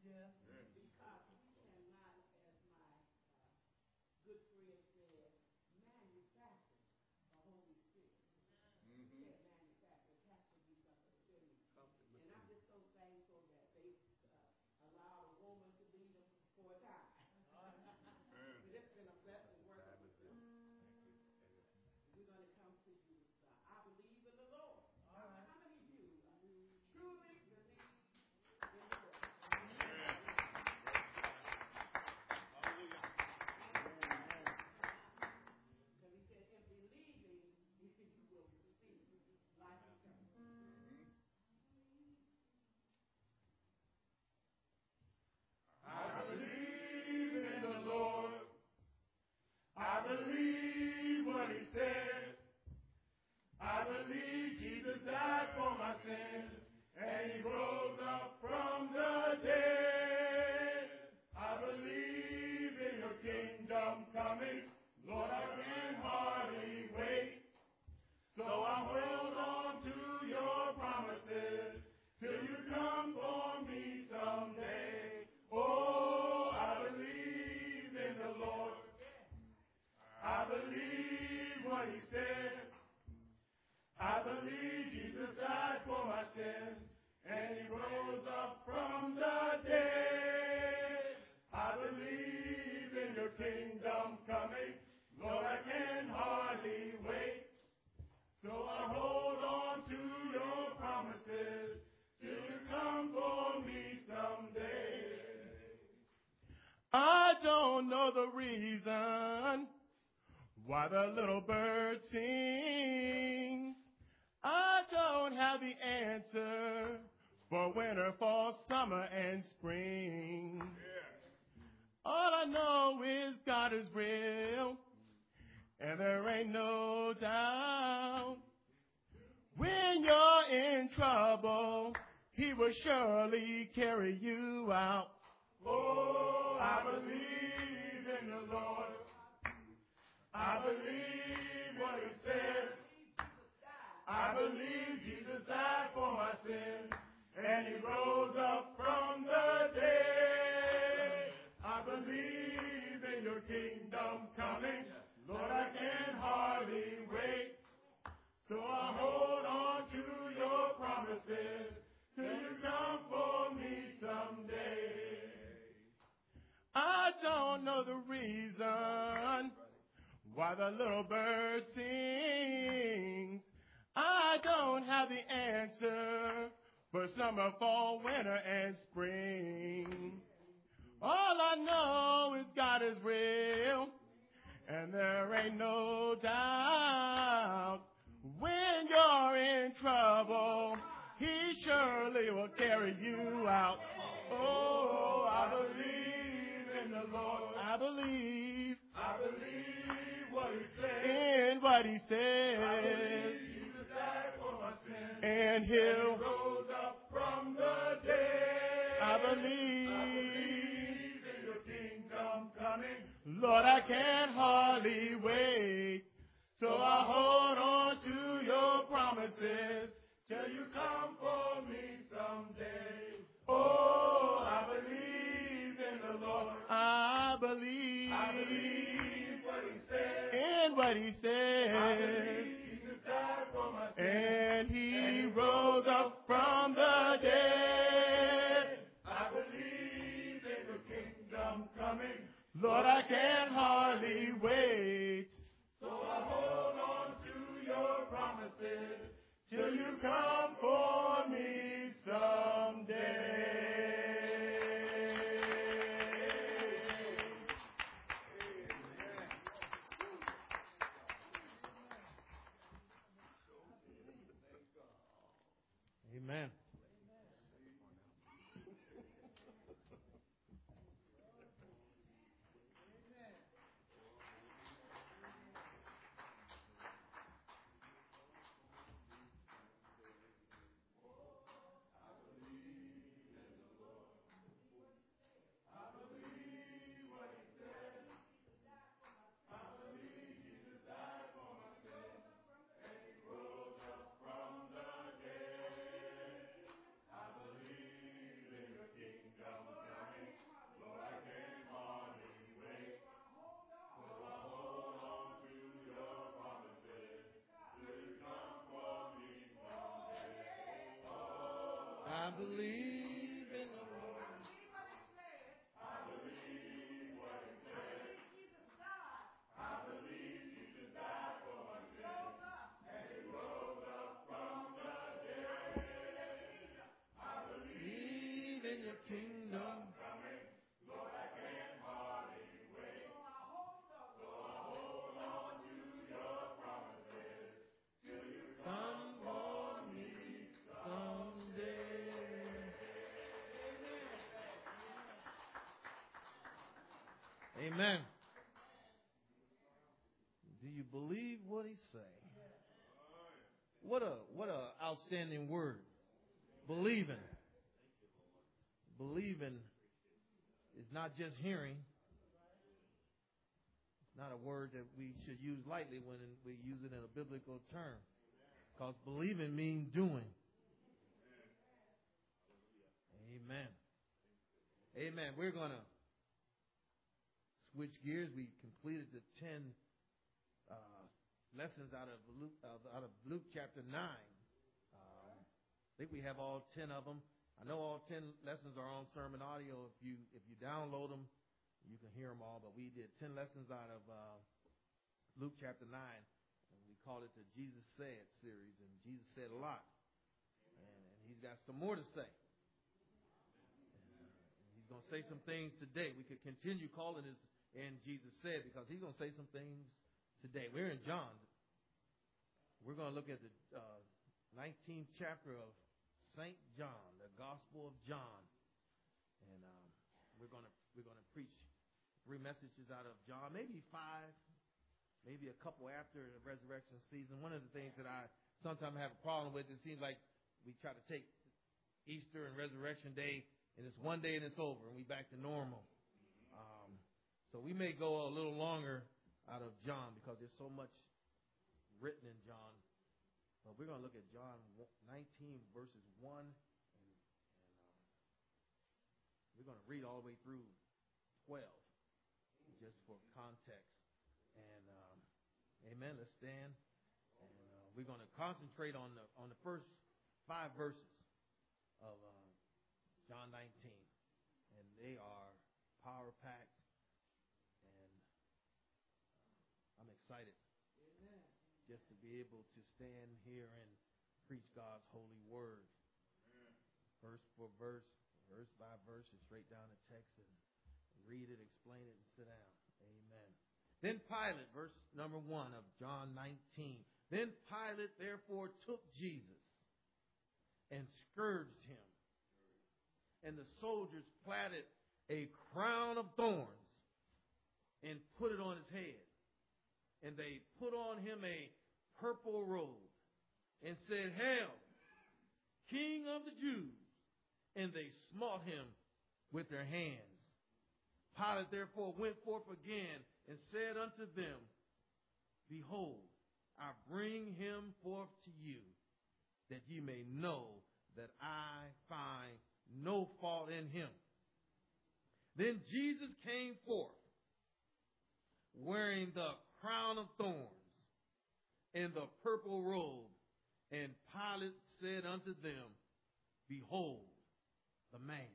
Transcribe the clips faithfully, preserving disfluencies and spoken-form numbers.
Yes. Because we cannot, as my uh, good friend said, manufacture the Holy Spirit. Mm-hmm. You can't manufacture. It has to be something within you. And I'm just so thankful that they uh, allowed a woman to lead them for a time. But it's been a blessing working with them. We're going to come to you. Uh, I believe in the Lord. All right. How many of you uh, truly believe in the Lord? Because he said, in believing, you will receive life eternal. I believe in the Lord. I believe what he said. I believe Jesus died for my sins, and he rose up from the dead. I believe in your kingdom coming. Lord, I can hardly wait. So I hold on to your promises till you come for me someday. Oh, I believe in the Lord. I believe what he said. I believe Jesus died for my sins, and he rose up from the dead. I believe in your kingdom coming. Lord, I can hardly wait. So I hold on to your promises till you come for me someday. I don't know the reason why the little bird sings. I don't have the answer for winter, fall, summer, and spring. All I know is God is real, and there ain't no doubt. When you're in trouble, he will surely carry you out. Oh, I believe in the Lord. I believe what he said. I believe Jesus died for my sins, and he rose up from the dead. I believe in your kingdom coming. Lord, I can hardly wait. So I hold on to your promises till you come for me someday. I don't know the reason why the little bird sings. I don't have the answer for summer, fall, winter, and spring. All I know is God is real, and there ain't no doubt. When you're in trouble, he surely will carry you out. Oh, I believe in the Lord. I believe. I believe what he says. In what he says. I believe Jesus died for my sins. And he'll and he rose up from the dead. I believe. I believe in your kingdom coming. Lord, I can't hardly wait. So I hold on to your promises till you come for me someday. Oh, I believe in the Lord. I believe. I believe what he said. In what he said. I believe Jesus died for my sins. And he, and he rose up from the dead. I believe in the kingdom coming. Lord, I can't hardly wait. So I hold on to your promises till you come for me someday. Amen. I believe in the Lord. I believe what he said. Jesus died. I believe Jesus died for my sins. And he rose up from the dead. I Believe in your kingdom. coming. Lord, I can't hardly wait. So I hold on. So I hold on to your promises till you Come for me someday. Amen. Do you believe what he say? What a what a outstanding word. Believing. Believing is not just hearing. It's not a word that we should use lightly when we use it in a biblical term. Because believing means doing. Amen. Amen. We're going to switch gears. We completed the ten uh, lessons out of Luke, uh, out of Luke chapter nine. Um, I think we have all ten of them. I know all ten lessons are on sermon audio. If you if you download them, you can hear them all. But we did ten lessons out of uh, Luke chapter nine, and we called it the Jesus Said series. And Jesus said a lot, and, and he's got some more to say. He's going to say some things today. We could continue calling this and Jesus said because he's going to say some things today. We're in John. We're going to look at the uh, nineteenth chapter of Saint John, the Gospel of John, and um, we're going to we're going to preach three messages out of John, maybe five, maybe a couple after the resurrection season. One of the things that I sometimes have a problem with, it seems like we try to take Easter and Resurrection Day, and it's one day and it's over, and we back to normal. Um, so we may go a little longer out of John because there's so much written in John. But we're going to look at John nineteen, verses one, and, and um, we're going to read all the way through twelve, just for context. And um, amen. Let's stand, and uh, we're going to concentrate on the on the first five verses of uh, John nineteen, and they are power packed, and uh, I'm excited. Amen. Just to be able to stand here and preach God's holy word. Amen. Verse for verse, verse by verse, and straight down the text, and read it, explain it, and sit down. Amen. Then Pilate, verse number one of John nineteen. Then Pilate therefore took Jesus and scourged him. And the soldiers platted a crown of thorns and put it on his head. And they put on him a purple robe and said, "Hail, King of the Jews!" And they smote him with their hands. Pilate therefore went forth again and said unto them, "Behold, I bring him forth to you, that ye may know that I find no fault in him." Then Jesus came forth, wearing the crown of thorns and the purple robe. And Pilate said unto them, "Behold the man."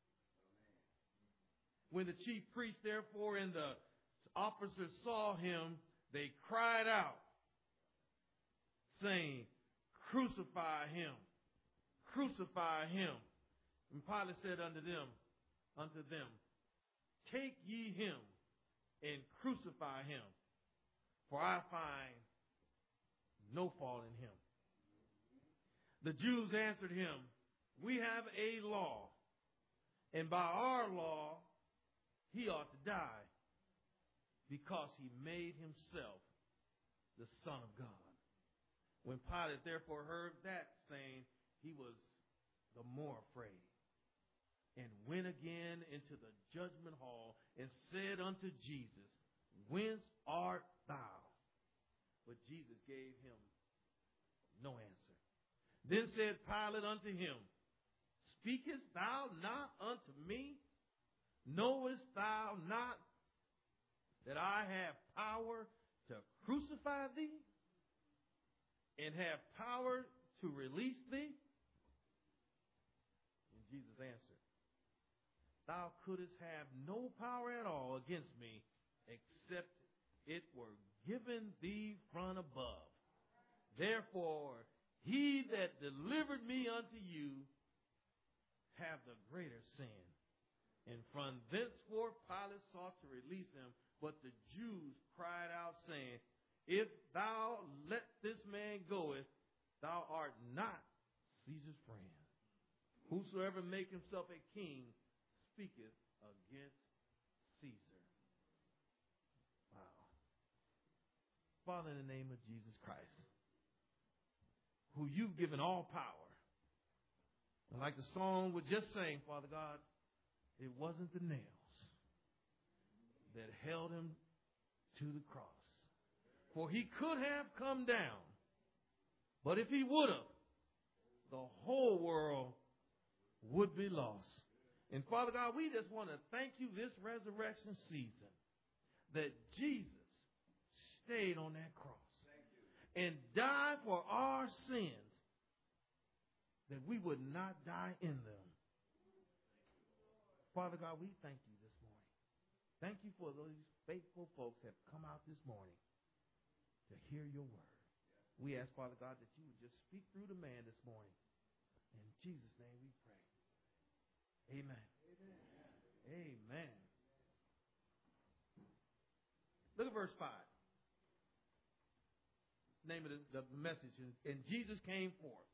When the chief priests therefore and the officers saw him, they cried out, saying, "Crucify him, crucify him." And Pilate said unto them, unto them, "Take ye him and crucify him, for I find no fault in him." The Jews answered him, "We have a law, and by our law he ought to die, because he made himself the Son of God." When Pilate therefore heard that saying, he was the more afraid, and went again into the judgment hall, and said unto Jesus, "Whence art thou?" But Jesus gave him no answer. Then said Pilate unto him, "Speakest thou not unto me? Knowest thou not that I have power to crucify thee, and have power to release thee?" answered, thou couldst have no power at all against me, except it were given thee from above. Therefore, he that delivered me unto you have the greater sin. And from thenceforth Pilate sought to release him, but the Jews cried out, saying, if thou let this man goeth, thou art not Caesar's friend. Whosoever make himself a king speaketh against Caesar. Wow. Father, in the name of Jesus Christ, who you've given all power. And like the song was just saying, Father God, it wasn't the nails that held him to the cross. For he could have come down, but if he would have, the whole world would be lost. And Father God, we just want to thank you this resurrection season that Jesus stayed on that cross and died for our sins, that we would not die in them. Father God, we thank you this morning. Thank you for those faithful folks that have come out this morning to hear your word. We ask, Father God, that you would just speak through the man this morning. In Jesus' name we pray. Amen. Amen. Amen. Look at verse five. Name of the, the message. And Jesus came forth.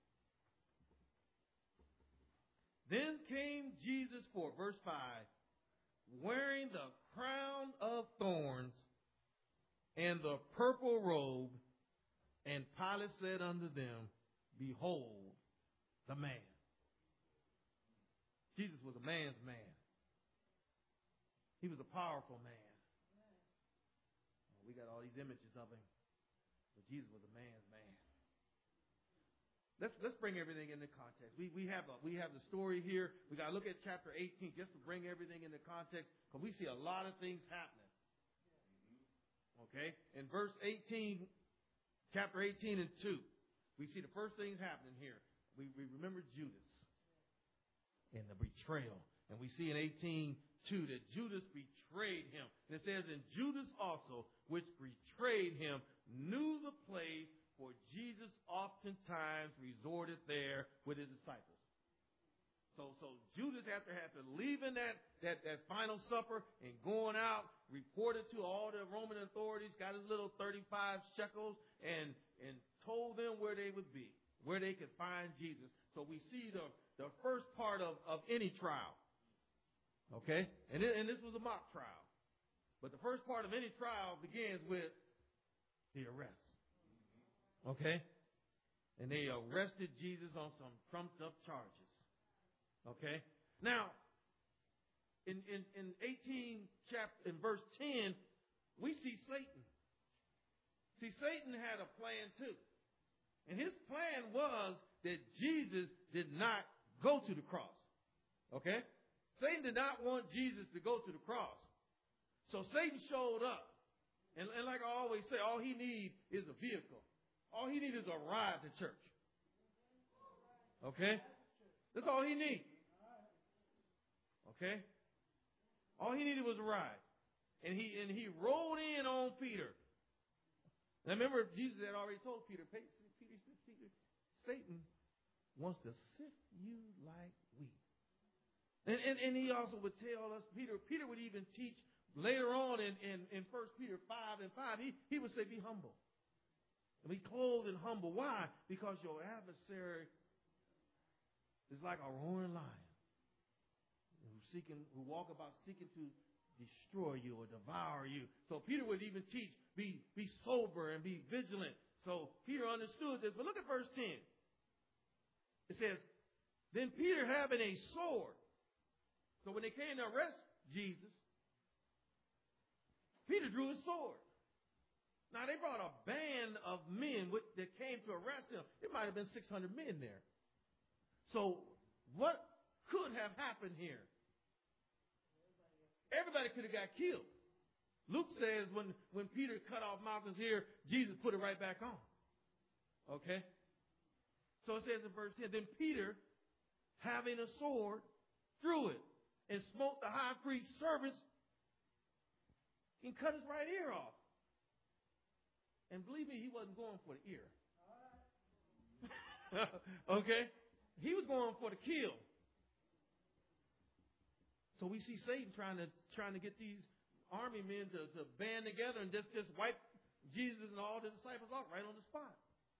Then came Jesus forth, verse five, wearing the crown of thorns and the purple robe. And Pilate said unto them, behold, the man. Jesus was a man's man. He was a powerful man. We got all these images of him. But Jesus was a man's man. Let's let's bring everything into context. We we have a, we have the story here. We got to look at chapter eighteen just to bring everything into context, because we see a lot of things happening. Okay, in verse eighteen, chapter eighteen and two, we see the first things happening here. We we remember Judas and the betrayal, and we see in eighteen two that Judas betrayed him. And it says, and Judas also, which betrayed him, knew the place, for Jesus oftentimes resorted there with his disciples. So, so Judas, after after leaving that, that, that final supper and going out, reported to all the Roman authorities, got his little thirty-five shekels, and, and told them where they would be, where they could find Jesus. So we see the, the first part of, of any trial. Okay? And, it, and this was a mock trial. But the first part of any trial begins with the arrest. Okay? And they arrested Jesus on some trumped up charges. Okay? Now, in, in, in eighteen chapter, in verse ten, we see Satan. See, Satan had a plan too. And his plan was that Jesus did not go to the cross. Okay? Satan did not want Jesus to go to the cross. So Satan showed up. And, and like I always say, all he needs is a vehicle. All he needs is a ride to church. Okay? That's all he needs. Okay? All he needed was a ride. And he and he rolled in on Peter. Now remember, Jesus had already told Peter, Peter, Peter, Satan wants to sift you like wheat. And, and, and he also would tell us, Peter, Peter would even teach later on in, in, in First Peter five and five, he, he would say, be humble. And be clothed and humble. Why? Because your adversary is like a roaring lion who seeking, who walk about seeking to destroy you or devour you. So Peter would even teach, be, be sober and be vigilant. So Peter understood this. But look at verse ten. It says, then Peter having a sword. So when they came to arrest Jesus, Peter drew his sword. Now, they brought a band of men with, that came to arrest him. It might have been six hundred men there. So what could have happened here? Everybody could have got killed. Luke says when, when Peter cut off Malchus' ear, Jesus put it right back on. Okay? So it says in verse ten, then Peter, having a sword, through it and smote the high priest's servants and cut his right ear off. And believe me, he wasn't going for the ear. Okay? He was going for the kill. So we see Satan trying to trying to get these army men to, to band together and just, just wipe Jesus and all the disciples off right on the spot.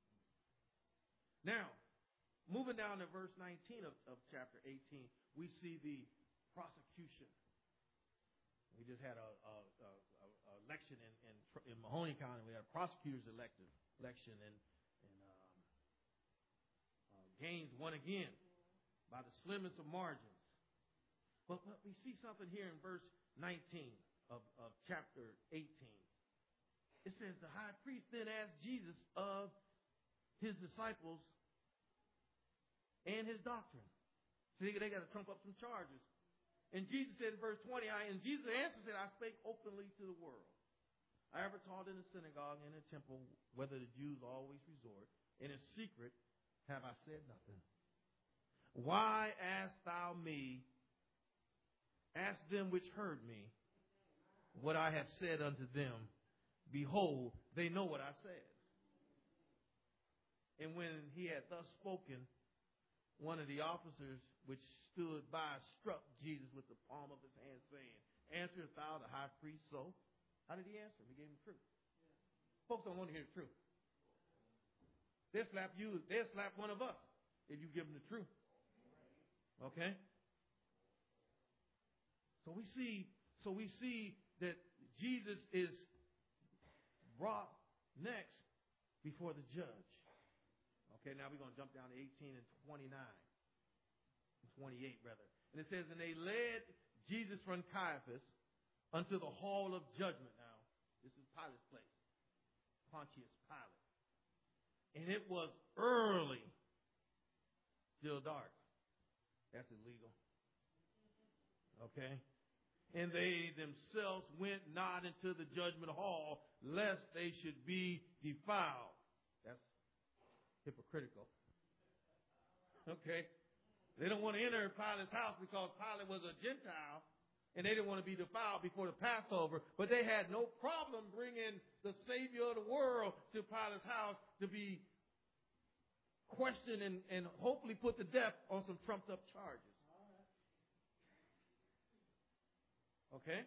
Now, moving down to verse nineteen of, of chapter eighteen, we see the prosecution. We just had a, a, a, a election in, in, in Mahoney County. We had a prosecutor's elected election, and, and um, uh, Gaines won again by the slimmest of margins. But, but we see something here in verse nineteen of, of chapter eighteen. It says, the high priest then asked Jesus of his disciples and his doctrine. See, they got to trump up some charges. And Jesus said in verse twenty, I, and Jesus answered, said, I spake openly to the world. I ever taught in the synagogue and in the temple, whether the Jews always resort. In a secret have I said nothing. Why ask thou me? Ask them which heard me what I have said unto them. Behold, they know what I said. And when he had thus spoken, one of the officers which stood by struck Jesus with the palm of his hand, saying, Answerest thou the high priest so? How did he answer him? He gave him the truth. Yeah. Folks don't want to hear the truth. They'll slap you. They'll slap one of us if you give them the truth. Okay? So we see, so we see that Jesus is brought next before the judge. Okay, now we're going to jump down to eighteen and twenty-nine. twenty-eight, rather. And it says, and they led Jesus from Caiaphas unto the hall of judgment. Now, this is Pilate's place. Pontius Pilate. And it was early. Still dark. That's illegal. Okay? And they themselves went not into the judgment hall, lest they should be defiled. That's hypocritical. Okay? They don't want to enter Pilate's house because Pilate was a Gentile, and they didn't want to be defiled before the Passover. But they had no problem bringing the Savior of the world to Pilate's house to be questioned and, and hopefully put to death on some trumped up charges. Okay?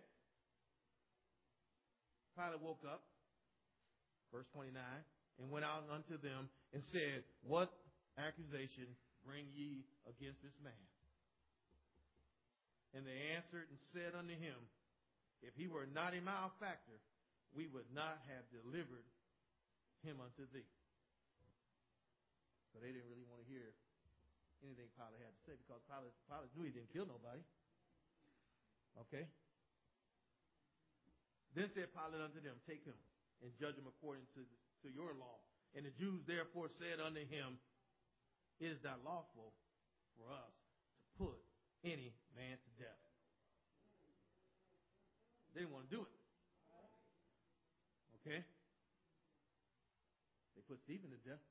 Pilate woke up, verse twenty-nine, and went out unto them and said, What accusation bring ye against this man? And they answered and said unto him, If he were not a malefactor, we would not have delivered him unto thee. So they didn't really want to hear anything Pilate had to say because Pilate, Pilate knew he didn't kill nobody. Okay? Then said Pilate unto them, Take him and judge him according to, to your law. And the Jews therefore said unto him, Is that lawful for us to put any man to death? They didn't want to do it. Okay? They put Stephen to death.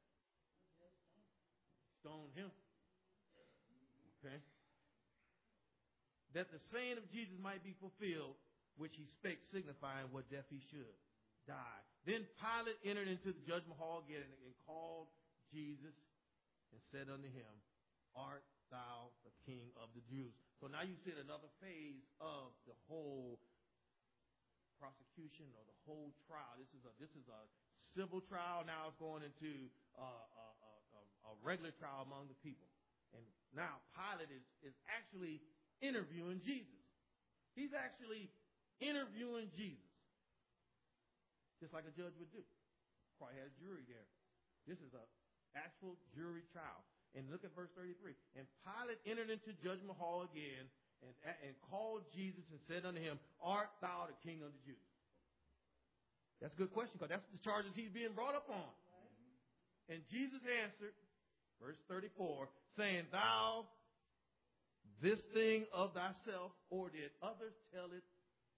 Stoned him. Okay? That the saying of Jesus might be fulfilled, which he spake, signifying what death he should die. Then Pilate entered into the judgment hall again and called Jesus and said unto him, Art thou the King of the Jews? So now you see another phase of the whole prosecution or the whole trial. This is a this is a civil trial. Now it's going into uh, a, a, a regular trial among the people. And now Pilate is, is actually interviewing Jesus. He's actually interviewing Jesus. Just like a judge would do. Probably had a jury there. This is an actual jury trial. And look at verse thirty-three. And Pilate entered into judgment hall again and, and called Jesus and said unto him, Art thou the King of the Jews? That's a good question because that's the charges he's being brought up on. And Jesus answered, verse thirty-four, saying, Thou this thing of thyself, or did others tell it,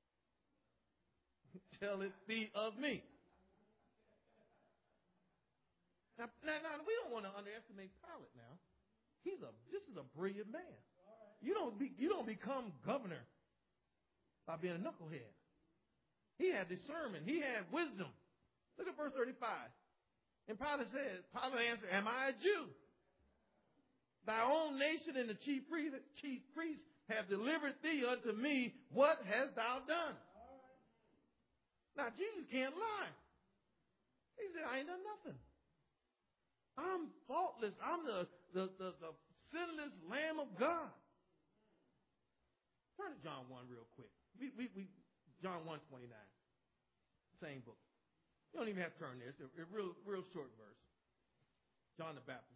tell it thee of me? Now, now, now, we don't want to underestimate Pilate now. He's a, this is a brilliant man. you don't be, you don't become governor by being a knucklehead. He had discernment. He had wisdom. Look at verse thirty-five. And Pilate said, Pilate answered, am I a Jew? Thy own nation and the chief priest, chief priests have delivered thee unto me. What hast thou done? Now, Jesus can't lie. He said, I ain't done nothing. I'm faultless. I'm the, the, the, the sinless Lamb of God. Turn to John one real quick. We, we, we, John one twenty-nine. Same book. You don't even have to turn there. It's a, a real, real short verse. John the Baptist.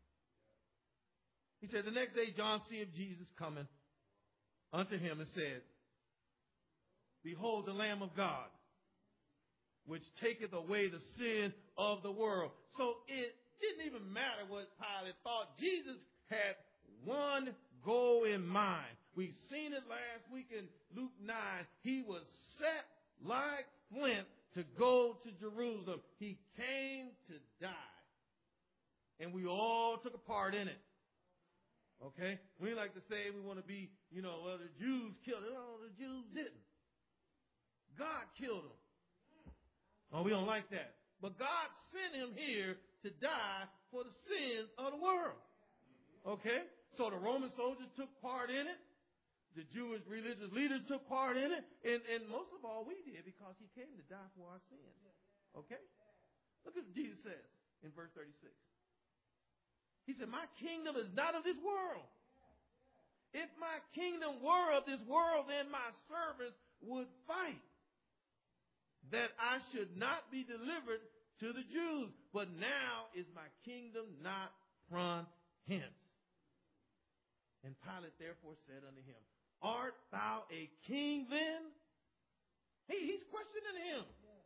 He said, the next day John seeth Jesus coming unto him and said, behold the Lamb of God, which taketh away the sin of the world. So it didn't even matter what Pilate thought. Jesus had one goal in mind. We've seen it last week in Luke nine. He was set like flint to go to Jerusalem. He came to die. And we all took a part in it. Okay? We like to say we want to be, you know, well, the Jews killed him. No, the Jews didn't. God killed him. Oh, we don't like that. But God sent him here to die for the sins of the world. Okay? So the Roman soldiers took part in it. The Jewish religious leaders took part in it. And, and most of all, we did because he came to die for our sins. Okay? Look at what Jesus says in verse thirty-six. He said, my kingdom is not of this world. If my kingdom were of this world, then my servants would fight, that I should not be delivered to the Jews. But now is my kingdom not from hence. And Pilate therefore said unto him, art thou a king then? He, he's questioning him.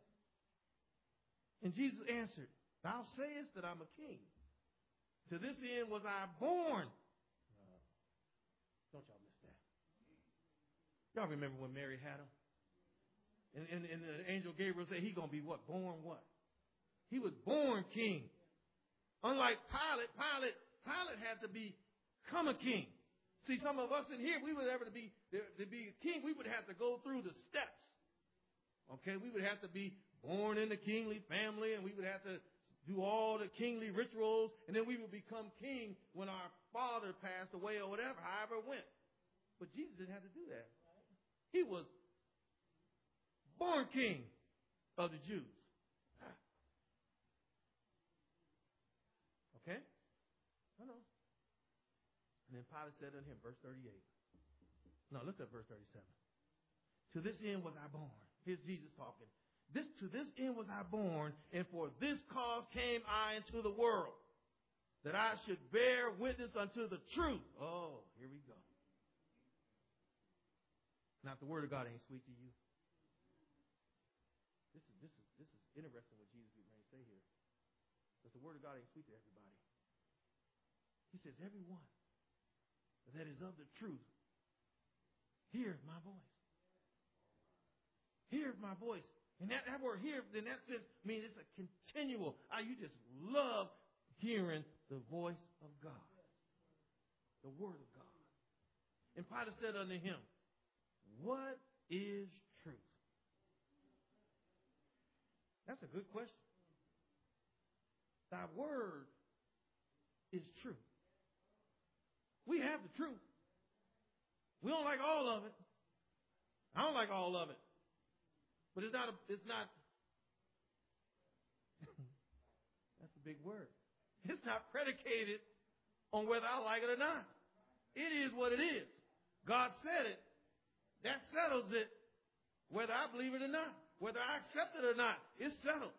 And Jesus answered, thou sayest that I'm a king. To this end was I born. Uh, don't y'all miss that. Y'all remember when Mary had him? And, and, and the angel Gabriel said, he's going to be what? Born what? He was born king. Unlike Pilate, Pilate, Pilate had to become a king. See, some of us in here, we would ever to be, to be a king, we would have to go through the steps. Okay, we would have to be born in the kingly family, and we would have to do all the kingly rituals, and then we would become king when our father passed away or whatever, however it went. But Jesus didn't have to do that. He was born king of the Jews. Okay? I know. And then Pilate said unto him, verse thirty-eight. No, look at verse thirty-seven. To this end was I born. Here's Jesus talking. This, to this end was I born, and for this cause came I into the world, that I should bear witness unto the truth. Oh, here we go. Now, if the word of God ain't sweet to you, this is this is this is interesting what Jesus may say here. Because the word of God ain't sweet to everybody. He says, everyone that is of the truth, hear my voice. Hear my voice. And that, that word here, in that sense, means it's a continual. Uh, you just love hearing the voice of God. The word of God. And Pilate said unto him, what is truth? That's a good question. Thy word is true. We have the truth. We don't like all of it. I don't like all of it. But it's not, a, it's not, that's a big word. It's not predicated on whether I like it or not. It is what it is. God said it. That settles it, whether I believe it or not. Whether I accept it or not, it's settled.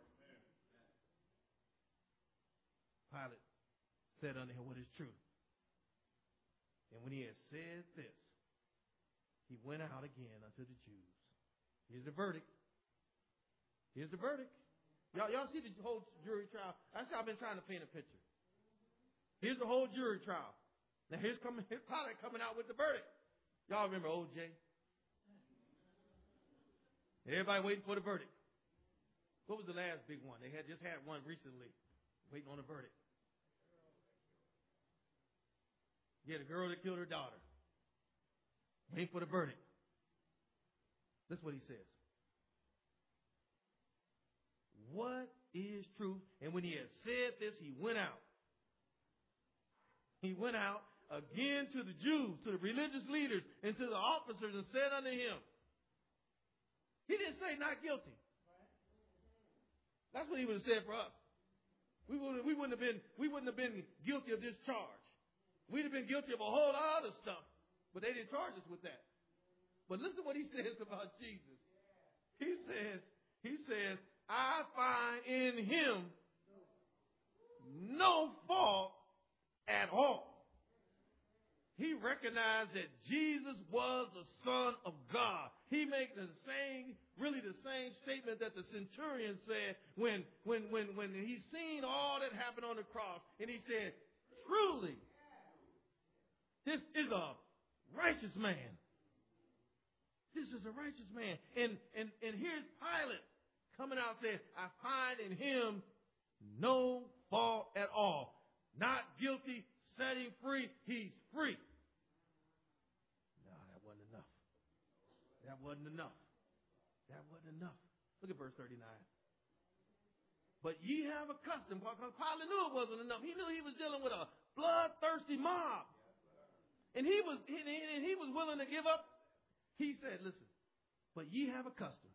Pilate said unto him, what is truth? And when he had said this, he went out again unto the Jews. Here's the verdict. Here's the verdict. Y'all, y'all see the whole jury trial? That's how I've been trying to paint a picture. Here's the whole jury trial. Now here's coming, here's Pilate coming out with the verdict. Y'all remember O J? Everybody waiting for the verdict. What was the last big one? They had just had one recently, waiting on the verdict. Yeah, the girl that killed her daughter. Wait for the verdict. That's what he says. What is truth? And when he had said this, he went out. He went out again to the Jews, to the religious leaders, and to the officers, and said unto him, he didn't say not guilty. That's what he would have said for us. We wouldn't, we wouldn't have been, we wouldn't have been guilty of this charge. We'd have been guilty of a whole lot of other stuff, but they didn't charge us with that. But listen what he says about Jesus. He says, he says, I find in him no fault at all. He recognized that Jesus was the Son of God. He made the same, really the same statement that the centurion said when, when, when, when he seen all that happened on the cross. And he said, truly, this is a righteous man. This is a righteous man. And, and, and here's Pilate coming out saying, I find in him no fault at all. Not guilty, set him free, he's free. No, that wasn't enough. That wasn't enough. That wasn't enough. Look at verse thirty-nine. But ye have a custom, because Pilate knew it wasn't enough. He knew he was dealing with a bloodthirsty mob. And he was, and he was willing to give up. He said, listen, but ye have a custom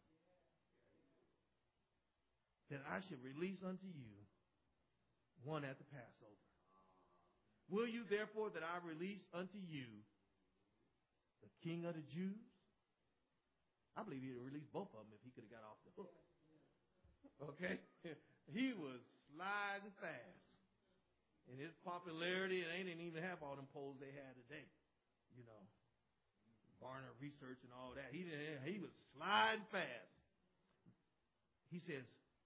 that I should release unto you one at the Passover. Will you therefore that I release unto you the King of the Jews? I believe he'd have released both of them if he could have got off the hook. Okay? He was sliding fast. And his popularity, and they didn't even have all them polls they had today. You know, Barnard Research and all that. He, he was sliding fast. He says,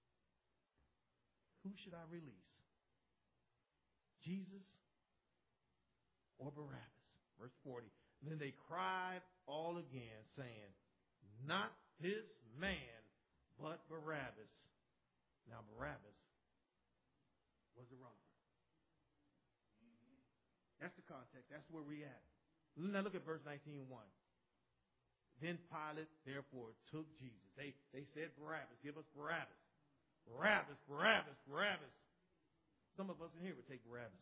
who should I release? Jesus or Barabbas? Verse forty. And then they cried all again, saying, not this man, but Barabbas. Now Barabbas was the wrongdoer. That's the context. That's where we at. Now look at verse nineteen one. Then Pilate therefore took Jesus. They they said Barabbas, give us Barabbas. Barabbas, Barabbas, Barabbas. Some of us in here would take Barabbas.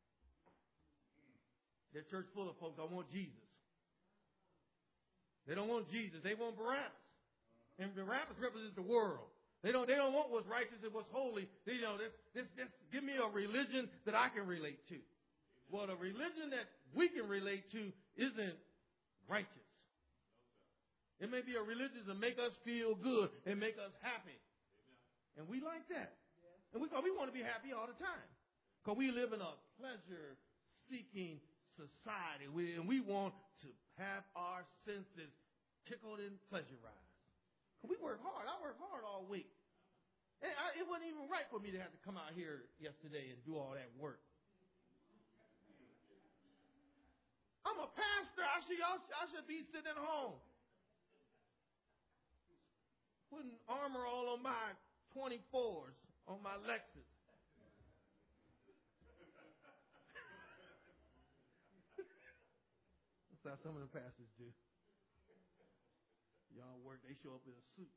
Their church full of folks don't want Jesus. They don't want Jesus. They want Barabbas. And Barabbas represents the world. They don't, they don't want what's righteous and what's holy. They, you know, this, this, this, give me a religion that I can relate to. Well, the religion that we can relate to isn't righteous. It may be a religion to make us feel good and make us happy. And we like that. And we, we want to be happy all the time. Because we live in a pleasure-seeking society. We, and we want to have our senses tickled and pleasurized. We work hard. I work hard all week. And I, it wasn't even right for me to have to come out here yesterday and do all that work. I'm a pastor. I should, I should be sitting at home. Putting armor all on my twenty-fours, on my Lexus. That's how some of the pastors do. Y'all work, they show up in a suit.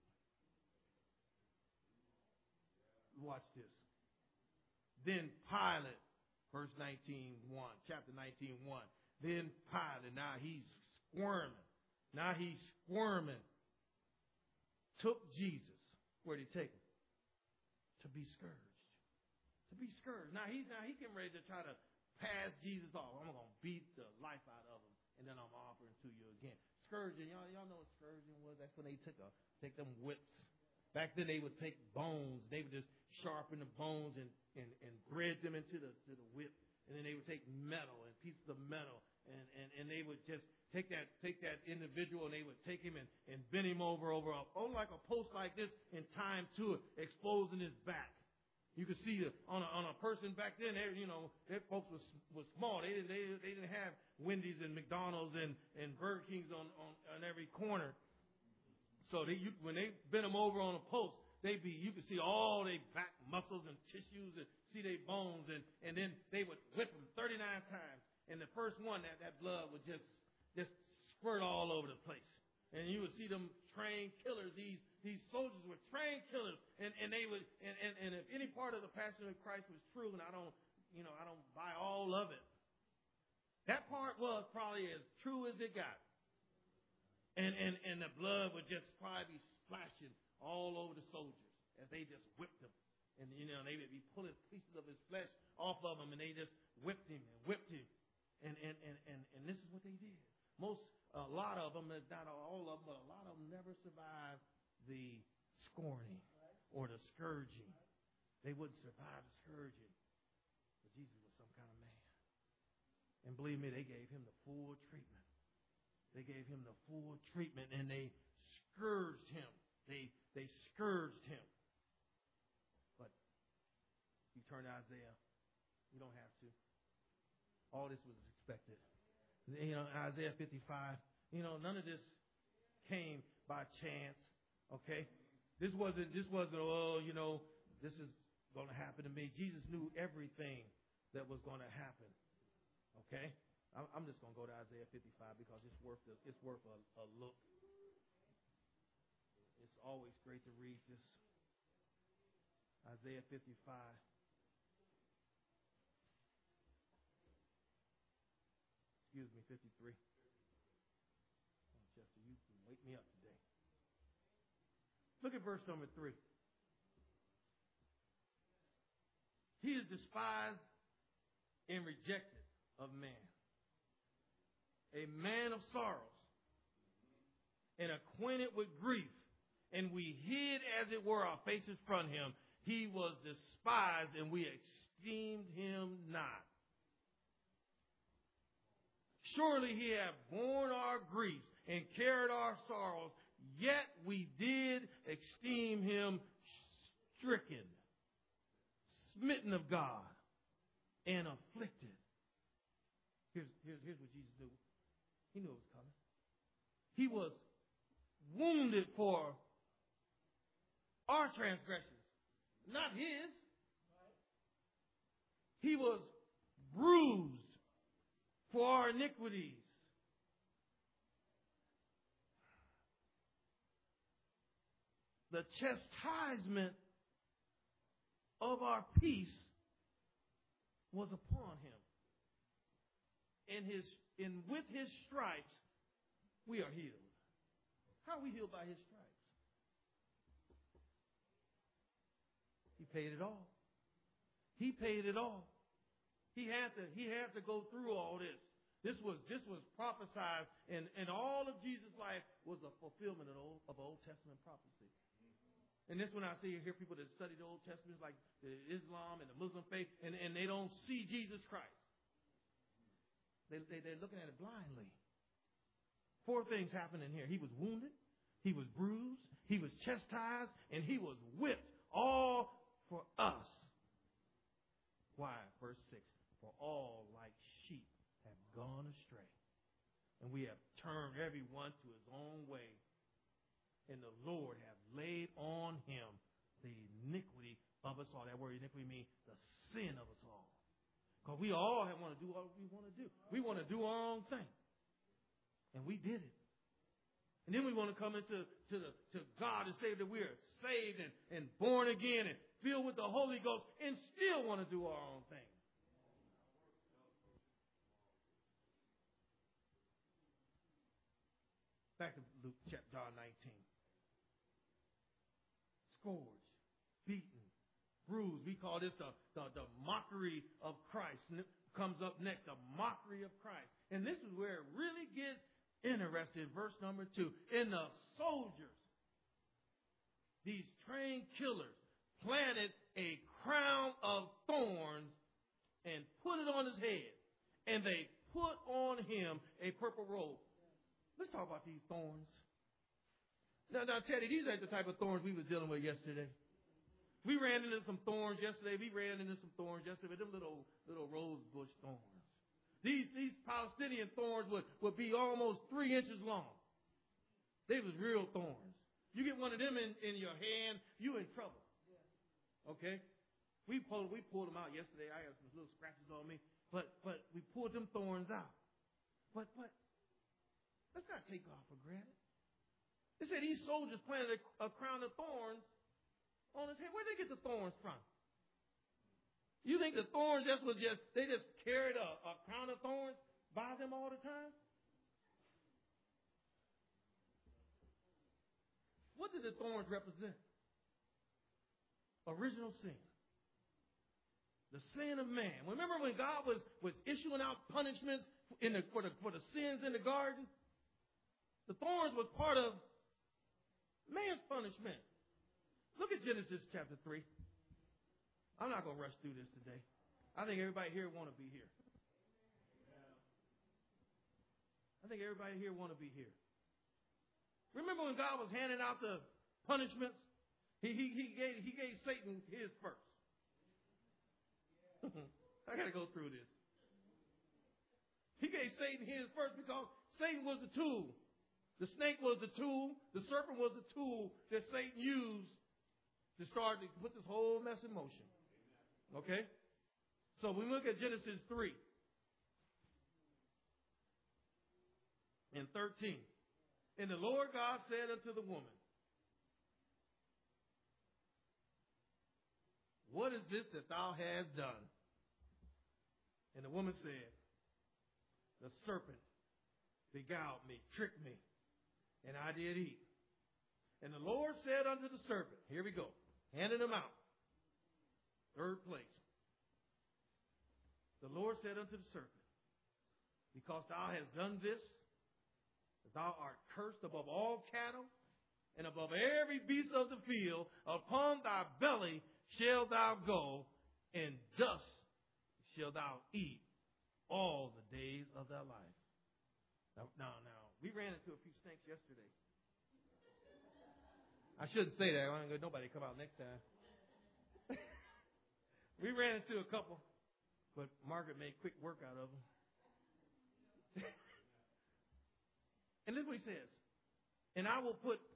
Watch this. Then Pilate, verse nineteen one, chapter nineteen one. Then Pilate, now he's squirming. Now he's squirming. Took Jesus. Where'd he take him? To be scourged. To be scourged. Now he's now he getting ready to try to pass Jesus off. I'm going to beat the life out of him, and then I'm offering to you again. Scourging, y'all, y'all know what scourging was? That's when they took a, take them whips. Back then they would take bones. They would just sharpen the bones and, and, and thread them into the, to the whip. And then they would take metal and pieces of metal, and, and, and they would just take that take that individual, and they would take him and, and bend him over, over, over like a post like this and tie him to it, exposing his back. You could see the, on a, on a person back then, they, you know, their folks was was small. They didn't they, they didn't have Wendy's and McDonald's and, and Burger King's on, on, on every corner. So they you, when they bent them over on a post, they be you could see all their back muscles and tissues and see their bones, and, and then they would whip them thirty-nine times. And the first one, that, that blood would just just spurt all over the place. And you would see them trained killers. These these soldiers were trained killers, and, and they would and, and, and if any part of the Passion of Christ was true, and I don't you know I don't buy all of it, that part was probably as true as it got. And and and the blood would just probably be splashing all over the soldiers as they just whipped them, and you know they would be pulling pieces of his flesh off of him, and they just whipped him and whipped him, and and and and, and this is what they did. Most A lot of them, not all of them, but a lot of them never survived the scorning or the scourging. They wouldn't survive the scourging. But Jesus was some kind of man. And believe me, they gave him the full treatment. They gave him the full treatment, and they scourged him. They, they scourged him. But you turn to Isaiah. You don't have to. All this was expected. You know, Isaiah fifty-five, you know, none of this came by chance, okay? This wasn't, this wasn't, oh, you know, this is going to happen to me. Jesus knew everything that was going to happen, okay? I'm just going to go to Isaiah fifty-five because it's worth a, it's worth a, a look. It's always great to read this. Isaiah fifty-five. Excuse me, fifty-three. Oh, Chester, you can wake me up today. Look at verse number three. He is despised and rejected of man, a man of sorrows and acquainted with grief, and we hid, as it were, our faces from him. He was despised, and we esteemed him not. Surely he hath borne our griefs and carried our sorrows, yet we did esteem him stricken, smitten of God, and afflicted. Here's, here's, here's what Jesus knew. He knew it was coming. He was wounded for our transgressions, not his. He was bruised for our iniquities. The chastisement of our peace was upon him. And his and with his stripes we are healed. How are we healed by his stripes? He paid it all. He paid it all. He had to, he had to go through all this. This was, this was prophesied, and, and all of Jesus' life was a fulfillment of Old, of Old Testament prophecy. And this when I see hear people that study the Old Testament, like the Islam and the Muslim faith, and, and they don't see Jesus Christ. They, they, they're looking at it blindly. Four things happened in here. He was wounded, he was bruised, he was chastised, and he was whipped, all for us. Why? Verse six. For all like sheep have gone astray, and we have turned everyone to his own way. And the Lord hath laid on him the iniquity of us all. That word iniquity means the sin of us all. Because we all want to do what we want to do. We want to do our own thing. And we did it. And then we want to come into to, the, to God and say that we are saved and, and born again and filled with the Holy Ghost and still want to do our own thing. Back to Luke chapter John nineteen. Scourged, beaten, bruised. We call this the, the, the mockery of Christ. Comes up next, the mockery of Christ. And this is where it really gets interesting. Verse number two. And the soldiers, these trained killers, planted a crown of thorns and put it on his head. And they put on him a purple robe. Let's talk about these thorns. Now, now, Teddy, these ain't the type of thorns we were dealing with yesterday. We ran into some thorns yesterday. We ran into some thorns yesterday. Them little little rose bush thorns. These these Palestinian thorns would, would be almost three inches long. They was real thorns. You get one of them in, in your hand, you in trouble. Okay? We pulled we pulled them out yesterday. I had some little scratches on me, but but we pulled them thorns out. But but let's not take God for granted. They said these soldiers planted a, a crown of thorns on his head. Where'd they get the thorns from? You think the thorns just was just, they just carried a, a crown of thorns by them all the time? What did the thorns represent? Original sin. The sin of man. Remember when God was, was issuing out punishments in the, for, the, for the sins in the garden? The thorns was part of man's punishment. Look at Genesis chapter three. I'm not going to rush through this today. I think everybody here want to be here. I think everybody here want to be here. Remember when God was handing out the punishments? He, he, he, gave, he gave Satan his first. I got to go through this. He gave Satan his first because Satan was the tool. The snake was the tool. The serpent was the tool that Satan used to start to put this whole mess in motion. Okay? So we look at Genesis three and thirteen. And the Lord God said unto the woman, what is this that thou hast done? And the woman said, the serpent beguiled me, tricked me, and I did eat. And the Lord said unto the serpent, here we go, handing him out. Third place. The Lord said unto the serpent, because thou hast done this, thou art cursed above all cattle and above every beast of the field. Upon thy belly shalt thou go, and dust shalt thou eat all the days of thy life. Now, now, now, we ran into a few snakes yesterday. I shouldn't say that. I don't want nobody to come out next time. We ran into a couple, but Margaret made quick work out of them. And look what he says. And I will put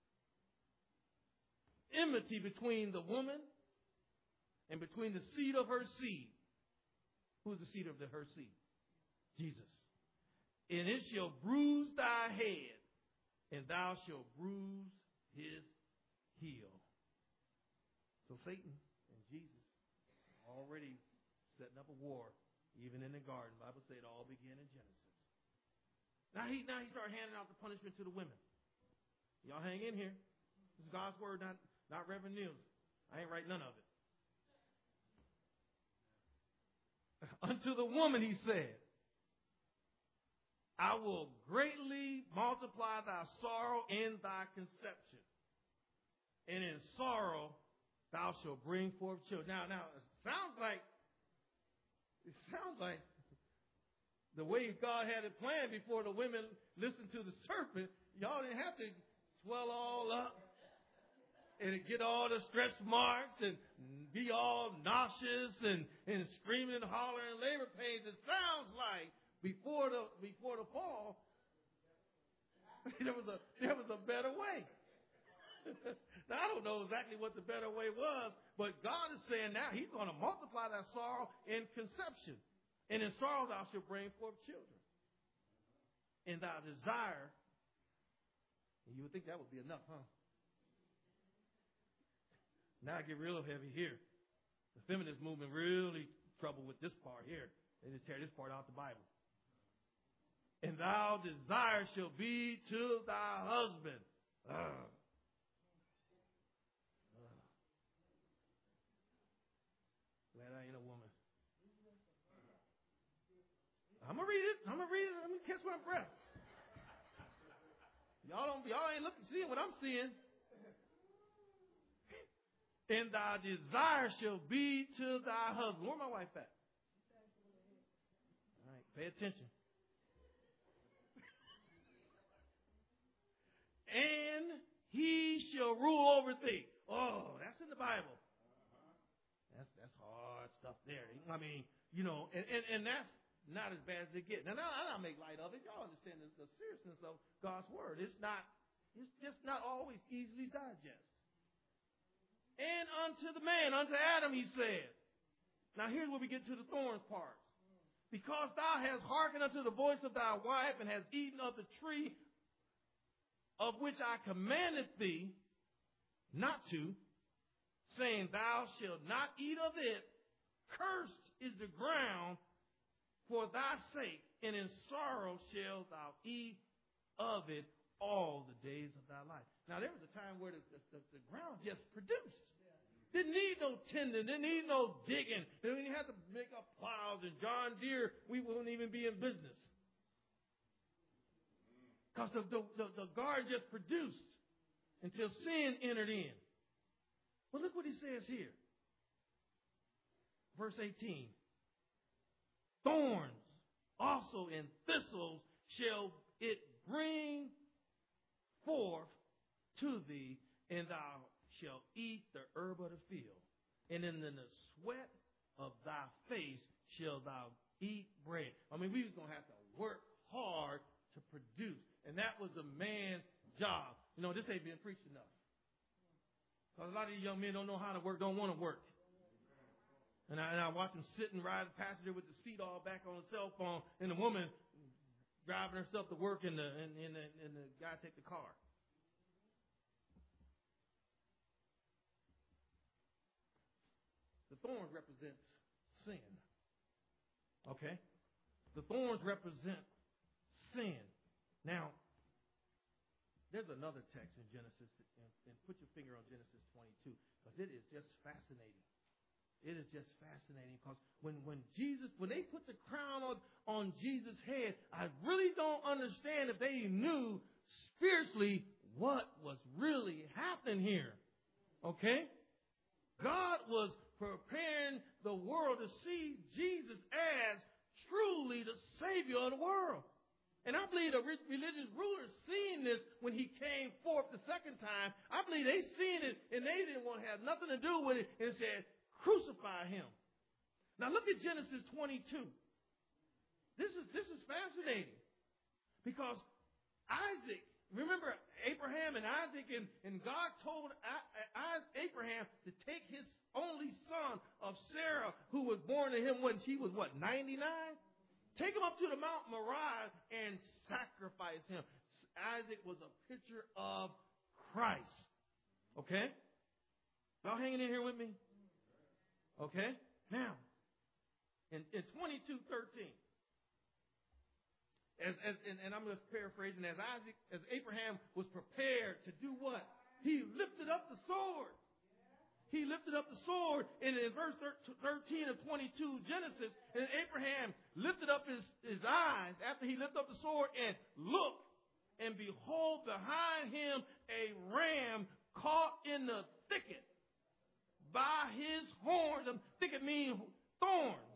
enmity between the woman and between the seed of her seed. Who is the seed of the, her seed? Jesus. And it shall bruise thy head, and thou shalt bruise his heel. So Satan and Jesus already setting up a war, even in the garden. The Bible said it all began in Genesis. Now he now he started handing out the punishment to the women. Y'all hang in here. This is God's word, not, not Reverend News. I ain't write none of it. Unto the woman he said, I will greatly multiply thy sorrow and thy conception. And in sorrow thou shalt bring forth children. Now, now it sounds like it sounds like the way God had it planned before the women listened to the serpent. Y'all didn't have to swell all up and get all the stretch marks and be all nauseous and, and screaming and hollering and labor pains. It sounds like before the before the fall, there was a there was a better way. Now I don't know exactly what the better way was, but God is saying now He's going to multiply that sorrow in conception. And in sorrow thou shalt bring forth children. And thy desire, and you would think that would be enough, huh? Now I get real heavy here. The feminist movement really trouble with this part here. They just tear this part out the Bible. And thou desire shall be to thy husband. Uh. Uh. Glad I ain't a woman. I'm gonna read it. I'm gonna read it. I'm gonna catch my breath. Y'all don't. Y'all ain't looking, seeing what I'm seeing. And thy desire shall be to thy husband. Where my wife at? All right, pay attention. And he shall rule over thee. Oh, that's in the Bible. That's that's hard stuff there. I mean, you know, and, and, and that's not as bad as it gets. Now, now, I don't make light of it. Y'all understand the, the seriousness of God's word. It's not, it's just not always easily digested. And unto the man, unto Adam, he said. Now, here's where we get to the thorns part. Because thou hast hearkened unto the voice of thy wife, and hast eaten of the tree of which I commanded thee not to, saying, thou shalt not eat of it, cursed is the ground for thy sake, and in sorrow shalt thou eat of it all the days of thy life. Now, there was a time where the, the, the ground just produced. Didn't need no tending, didn't need no digging. They didn't have to make up plows and John Deere. We wouldn't even be in business. Because the, the, the, the garden just produced until sin entered in. Well, look what he says here. Verse eighteen. Thorns also and thistles shall it bring forth to thee, and thou shalt eat the herb of the field. And in the sweat of thy face shalt thou eat bread. I mean, we was going to have to work hard to produce. And that was the man's job. You know, this ain't been preached enough. Because a lot of these young men don't know how to work, don't want to work. And I, and I watch them sitting, riding passenger with the seat all back on the cell phone, and the woman driving herself to work, and the, and, and, the, and the guy take the car. The thorns represents sin. Okay? The thorns represent sin. Now, there's another text in Genesis, and, and put your finger on Genesis twenty-two, because it is just fascinating. It is just fascinating because when, when Jesus, when they put the crown on, on Jesus' head, I really don't understand if they knew spiritually what was really happening here. Okay? God was preparing the world to see Jesus as truly the Savior of the world. And I believe the religious rulers seen this when he came forth the second time. I believe they seen it and they didn't want to have nothing to do with it and said, crucify him. Now look at Genesis twenty-two. This is, this is fascinating because Isaac, remember Abraham and Isaac, and, and God told I, I, Abraham to take his only son of Sarah, who was born to him when she was what, ninety-nine? Take him up to the Mount Moriah and sacrifice him. Isaac was a picture of Christ. Okay? Y'all hanging in here with me? Okay? Now, in, in twenty-two thirteen, as, as, and, and I'm just paraphrasing, as Isaac, as Abraham was prepared to do what? He lifted up the sword. He lifted up the sword, and in verse thirteen of twenty-two Genesis, and Abraham lifted up his, his eyes after he lifted up the sword and looked, and behold, behind him a ram caught in the thicket by his horns. I think it means thorns.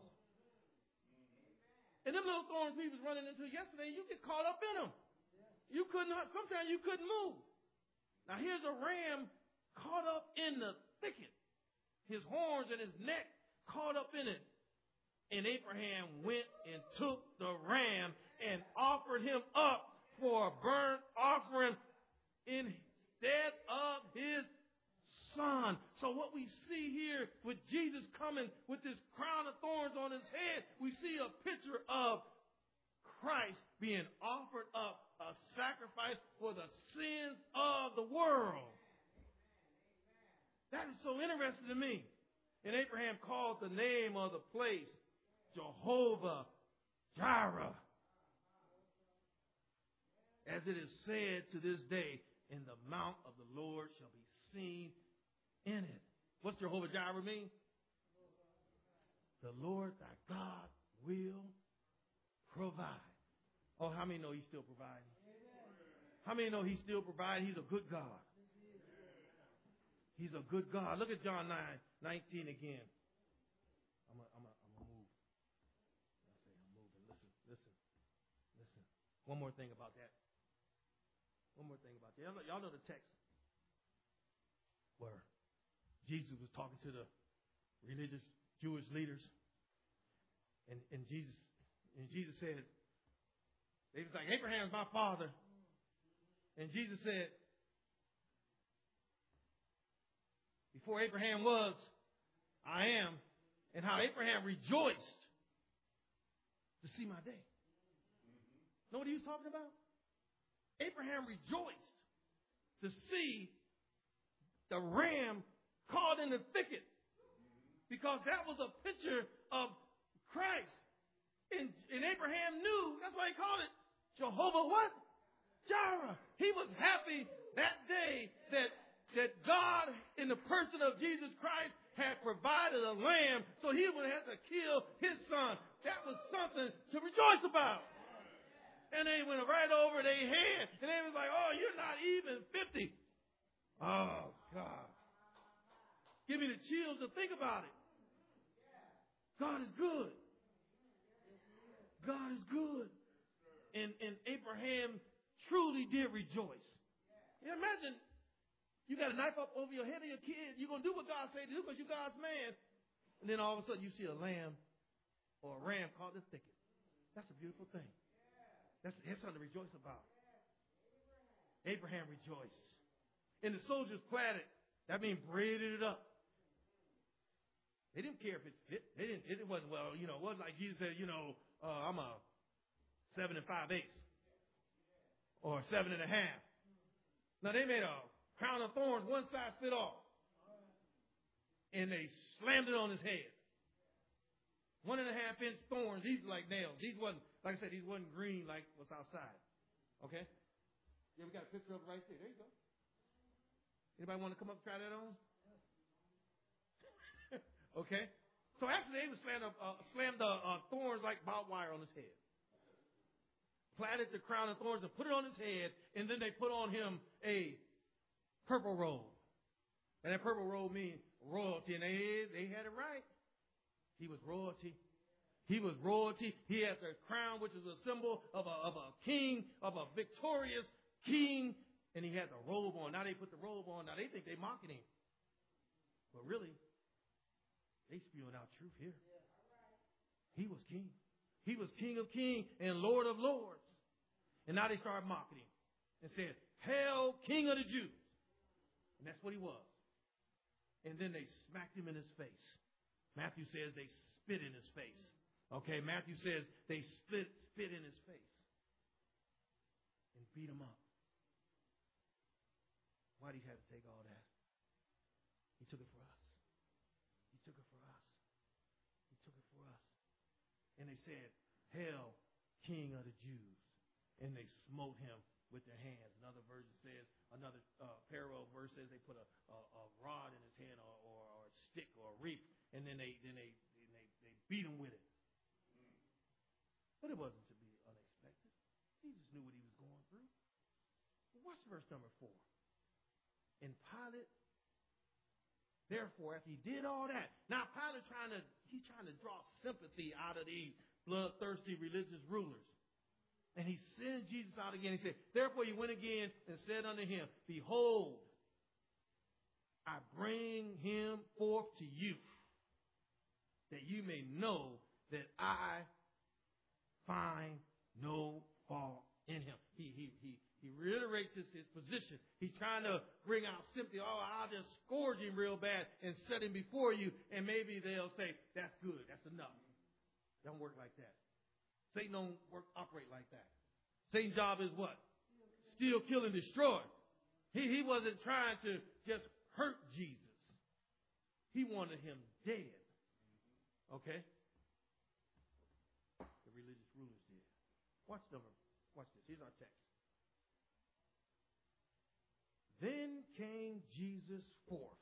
And them little thorns he was running into yesterday, you get caught up in them. You couldn't, sometimes you couldn't move. Now here's a ram caught up in the thicket. His horns and his neck caught up in it. And Abraham went and took the ram and offered him up for a burnt offering instead of his son. So what we see here with Jesus coming with this crown of thorns on his head, we see a picture of Christ being offered up a sacrifice for the sins of the world. That is so interesting to me. And Abraham called the name of the place Jehovah Jireh. As it is said to this day, in the mount of the Lord shall be seen in it. What's Jehovah Jireh mean? The Lord thy God will provide. Oh, how many know he's still providing? How many know he's still providing? He's a good God. He's a good God. Look at John nine nineteen again. I'm going I'm to move. I say I'm moving. Listen, listen, listen. One more thing about that. One more thing about that. Y'all know, y'all know the text where Jesus was talking to the religious Jewish leaders, and, and Jesus and Jesus said, they was like, Abraham's my father. And Jesus said, before Abraham was, I am. And how Abraham rejoiced to see my day. Know what he was talking about? Abraham rejoiced to see the ram caught in the thicket, because that was a picture of Christ. And, and Abraham knew, that's why he called it Jehovah what? Jireh. He was happy that day that, that God, in the person of Jesus Christ, had provided a lamb so he would have to kill his son. That was something to rejoice about. And they went right over their head. And they was like, oh, you're not even fifty. Oh, God. Give me the chills to think about it. God is good. God is good. And, and Abraham truly did rejoice. You imagine you got a knife up over your head of your kid. You're going to do what God said to do because you're God's man. And then all of a sudden you see a lamb or a ram caught in the thicket. That's a beautiful thing. That's, that's something to rejoice about. Abraham rejoiced. And the soldiers planted. That means braided it up. They didn't care if it fit. They didn't. It wasn't, well, you know, it wasn't like Jesus said, you know, uh, I'm a seven and five eighths or seven and a half. Now they made a crown of thorns, one size fit all. And they slammed it on his head. One and a half inch thorns. These were like nails. These wasn't, like I said, these wasn't green like what's outside. Okay? Yeah, we got a picture of it right there. There you go. Anybody want to come up and try that on? Okay? So actually they even slammed, uh, slammed the uh, thorns like barbed wire on his head. Plaited the crown of thorns and put it on his head, and then they put on him a purple robe. And that purple robe means royalty, and they, they had it right. He was royalty. He was royalty. He had the crown, which is a symbol of a, of a king, of a victorious king, and he had the robe on. Now they put the robe on. Now they think they're mocking him. But really, they spewing out truth here. He was king. He was King of kings and Lord of lords. And now they started mocking him and said, "Hail, King of the Jews." And that's what he was. And then they smacked him in his face. Matthew says they spit in his face. Okay, Matthew says they spit, spit in his face and beat him up. Why did he have to take all that? He took it for us. He took it for us. He took it for us. And they said, "Hail, King of the Jews." And they smote him with their hands. Another version says, another uh, parallel verse says they put a, a, a rod in his hand or, or, or a stick or a reap, and then they then they then they, they beat him with it. But it wasn't to be unexpected. Jesus knew what he was going through. Watch verse number four. And Pilate, therefore, after he did all that, now Pilate trying to he's trying to draw sympathy out of these bloodthirsty religious rulers. And he sent Jesus out again. He said, "Therefore he went again and said unto him, Behold, I bring him forth to you, that you may know that I find no fault in him." He he he he reiterates his, his position. He's trying to bring out sympathy. Oh, I'll just scourge him real bad and set him before you, and maybe they'll say, "That's good. That's enough." Don't work like that. Satan don't work, operate like that. Satan's job is what? Steal, kill, and destroy. He, he wasn't trying to just hurt Jesus. He wanted him dead. Okay? The religious rulers did. Watch number. Watch this. Here's our text. Then came Jesus forth.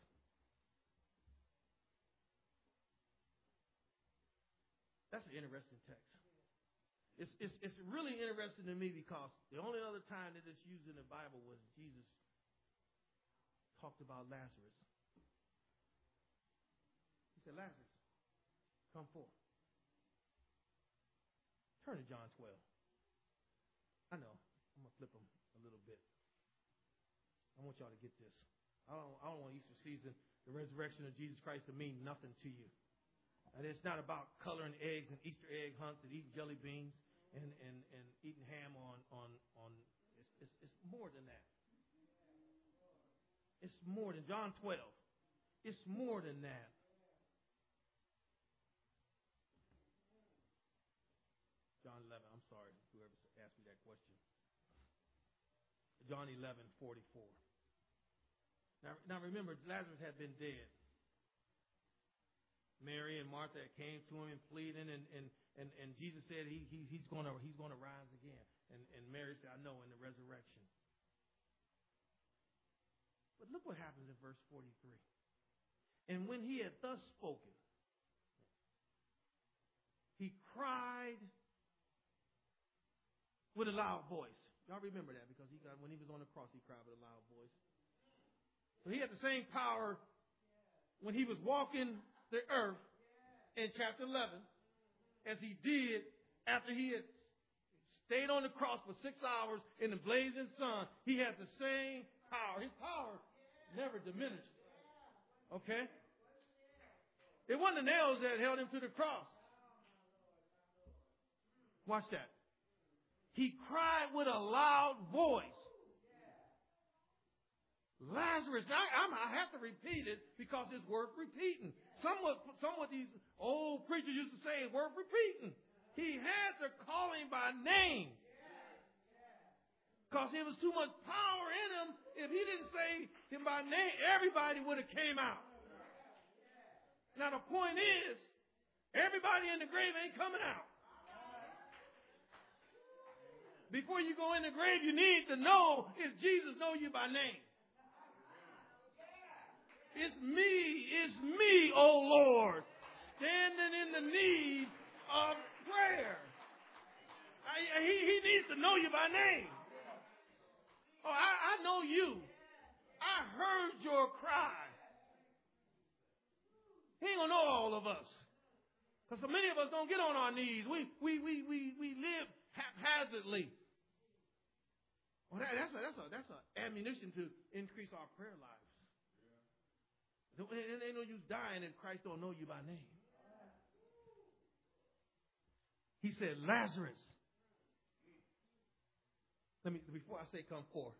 That's an interesting text. It's, it's, it's really interesting to me because the only other time that it's used in the Bible was Jesus talked about Lazarus. He said, "Lazarus, come forth." Turn to John twelve. I know. I'm going to flip them a little bit. I want y'all to get this. I don't, I don't want Easter season, the resurrection of Jesus Christ, to mean nothing to you. And it's not about coloring eggs and Easter egg hunts and eating jelly beans and, and, and eating ham on, on, on it's, it's, it's more than that. It's more than John twelve. It's more than that. John eleven, I'm sorry, whoever asked me that question. John eleven, forty-four. Now, now remember, Lazarus had been dead. Mary and Martha came to him and pleading, and, and, and, and Jesus said he, he, he's going to he's gonna rise again. And, and Mary said, I know, in the resurrection. But look what happens in verse forty-three. And when he had thus spoken, he cried with a loud voice. Y'all remember that because he got, when he was on the cross, he cried with a loud voice. So he had the same power when he was walking the earth in chapter eleven as he did after he had stayed on the cross for six hours in the blazing sun. He had the same power. His power never diminished. Okay? It wasn't the nails that held him to the cross. Watch that. He cried with a loud voice. Lazarus. Now, I'm, I have to repeat it because it's worth repeating. Somewhat, somewhat these old preachers used to say it's worth repeating. He had to call him by name. Because there was too much power in him. If he didn't say him by name, everybody would have came out. Now, the point is, everybody in the grave ain't coming out. Before you go in the grave, you need to know if Jesus knows you by name. It's me, it's me, oh Lord, standing in the need of prayer. I, he, he needs to know you by name. Oh, I, I know you. I heard your cry. He ain't gonna know all of us. Because so many of us don't get on our knees. We we we we, we live haphazardly. Well, that, that's a, that's a, that's a ammunition to increase our prayer lives. It ain't no use dying if Christ don't know you by name. He said, Lazarus. Let me, before I say come forth.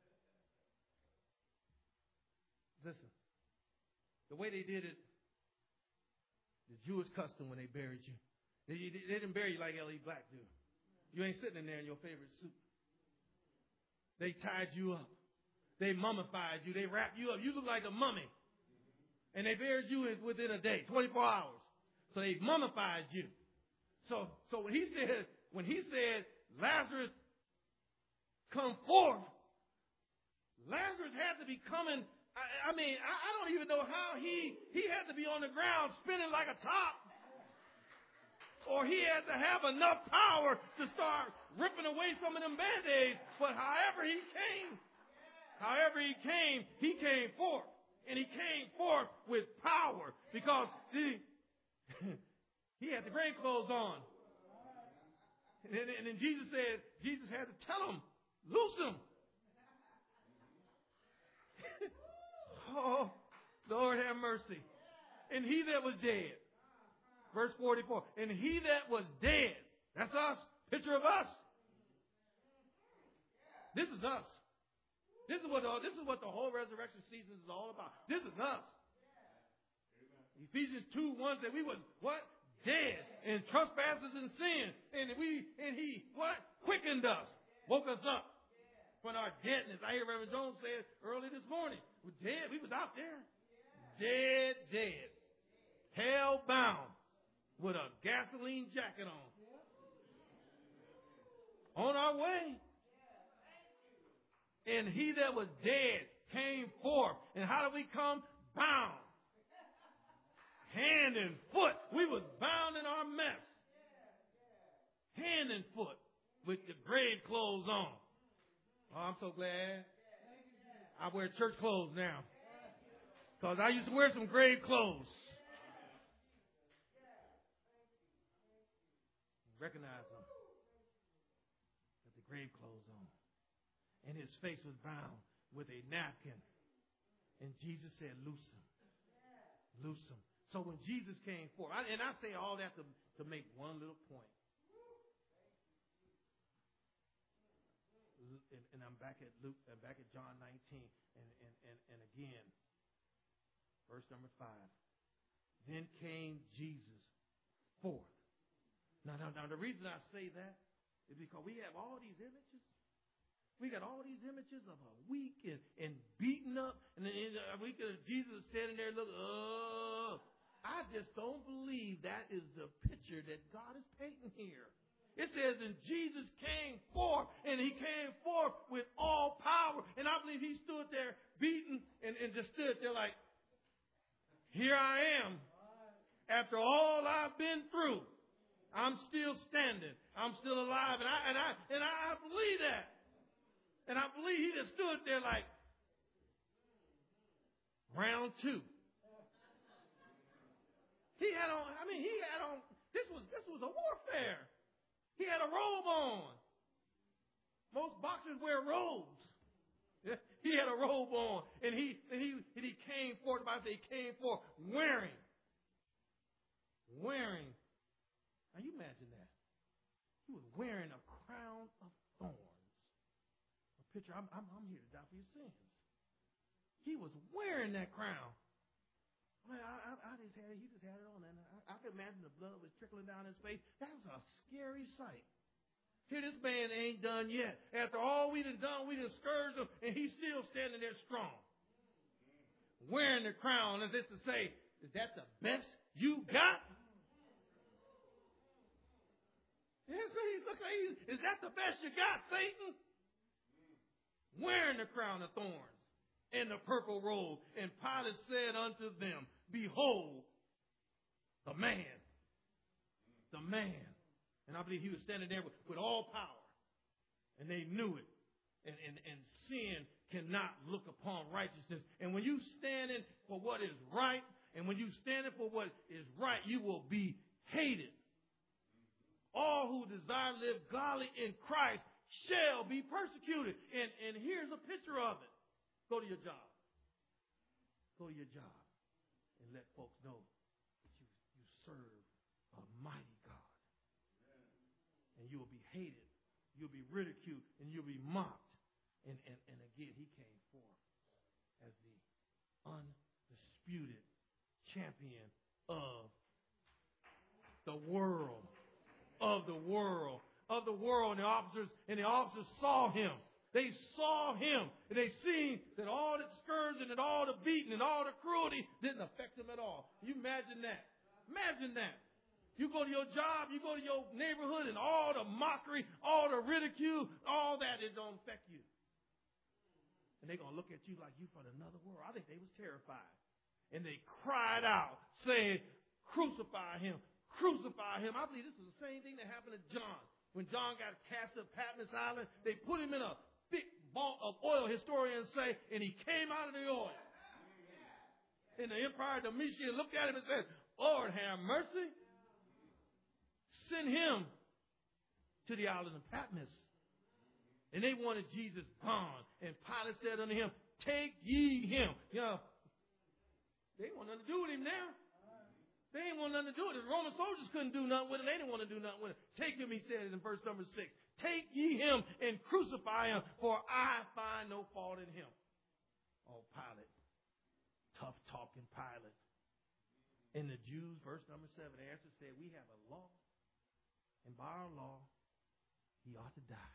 Listen. The way they did it, the Jewish custom when they buried you. They, they didn't bury you like L E Black do. You ain't sitting in there in your favorite suit. They tied you up. They mummified you. They wrapped you up. You look like a mummy. And they buried you within a day, twenty-four hours. So they mummified you. So, so when he said, when he said, Lazarus, come forth, Lazarus had to be coming. I, I mean, I, I don't even know how he, he had to be on the ground spinning like a top. Or he had to have enough power to start ripping away some of them Band-Aids. But however he came, however he came, he came forth. And he came forth with power because he, he had the grave clothes on. And, and then Jesus said, Jesus had to tell him, loose him. Oh, Lord have mercy. And he that was dead. Verse forty-four. And he that was dead. That's us. Picture of us. This is us. This is what this is what the whole resurrection season is all about. This is us. Yeah. Ephesians two one said we were what? Dead in trespasses and sin. And we and he what? Quickened us. Woke us up from our deadness. I hear Reverend Jones say it early this morning. We're dead. We was out there. Dead, dead. Hell bound with a gasoline jacket on. On our way. And he that was dead came forth. And how did we come? Bound. Hand and foot. We was bound in our mess. Hand and foot with the grave clothes on. Oh, I'm so glad. I wear church clothes now. Because I used to wear some grave clothes. Recognize them. With the grave clothes on. And his face was bound with a napkin. And Jesus said, loose him. Loose him. So when Jesus came forth, I, and I say all that to, to make one little point. And, and I'm back at Luke, I'm back at John nineteen. And, and, and, and again, verse number five. Then came Jesus forth. Now, now, now, the reason I say that is because we have all these images. We got all these images of a weak and, and beaten up. And then uh, we could, Jesus standing there looking, oh. I just don't believe that is the picture that God is painting here. It says, and Jesus came forth, and he came forth with all power. And I believe he stood there beaten and, and just stood there like, here I am. After all I've been through, I'm still standing. I'm still alive. And I, and I, and I believe that. And I believe he just stood there like, round two. He had on, I mean, he had on, this was, this was a warfare. He had a robe on. Most boxers wear robes. He had a robe on. And he, and he, and he came forth, the Bible says he came forth wearing, wearing, now you imagine that. He was wearing a crown of thorns. Picture, I'm, I'm, I'm here to die for your sins. He was wearing that crown. I, mean, I, I, I just had it. He just had it on, and I, I could imagine the blood was trickling down his face. That was a scary sight. Here, this man ain't done yet. After all we done done, we done scourged him, and he's still standing there strong, wearing the crown, as if to say, "Is that the best you got?" Yes, he's looking. Is that the best you got, Satan? Wearing the crown of thorns and the purple robe. And Pilate said unto them, behold, the man, the man. And I believe he was standing there with, with all power. And they knew it. And, and, and sin cannot look upon righteousness. And when you standing for what is right, and when you standing for what is right, you will be hated. All who desire to live godly in Christ shall be persecuted. And, and here's a picture of it. Go to your job. Go to your job and let folks know that you, you serve a mighty God. And you will be hated. You'll be ridiculed and you'll be mocked. And, and, and again, he came forth as the undisputed champion of the world. Of the world. Of the world, and the officers and the officers saw him. They saw him, and they seen that all the scourging and all the beating and all the cruelty didn't affect him at all. You imagine that? Imagine that. You go to your job, you go to your neighborhood, and all the mockery, all the ridicule, all that, it don't affect you. And they're gonna look at you like you from another world. I think they was terrified, and they cried out, saying, "Crucify him! Crucify him!" I believe this is the same thing that happened to John. When John got cast to Patmos Island, they put him in a big ball of oil, historians say, and he came out of the oil. And the Emperor Domitian looked at him and said, "Lord, have mercy. Send him to the island of Patmos." And they wanted Jesus gone. And Pilate said unto him, "Take ye him." You know, they want nothing to do with him now. They ain't want nothing to do with it. The Roman soldiers couldn't do nothing with it. They didn't want to do nothing with it. Take him, he said in verse number six. Take ye him and crucify him, for I find no fault in him. Oh, Pilate. Tough talking Pilate. And the Jews, verse number seven, answered, said, we have a law, and by our law, he ought to die.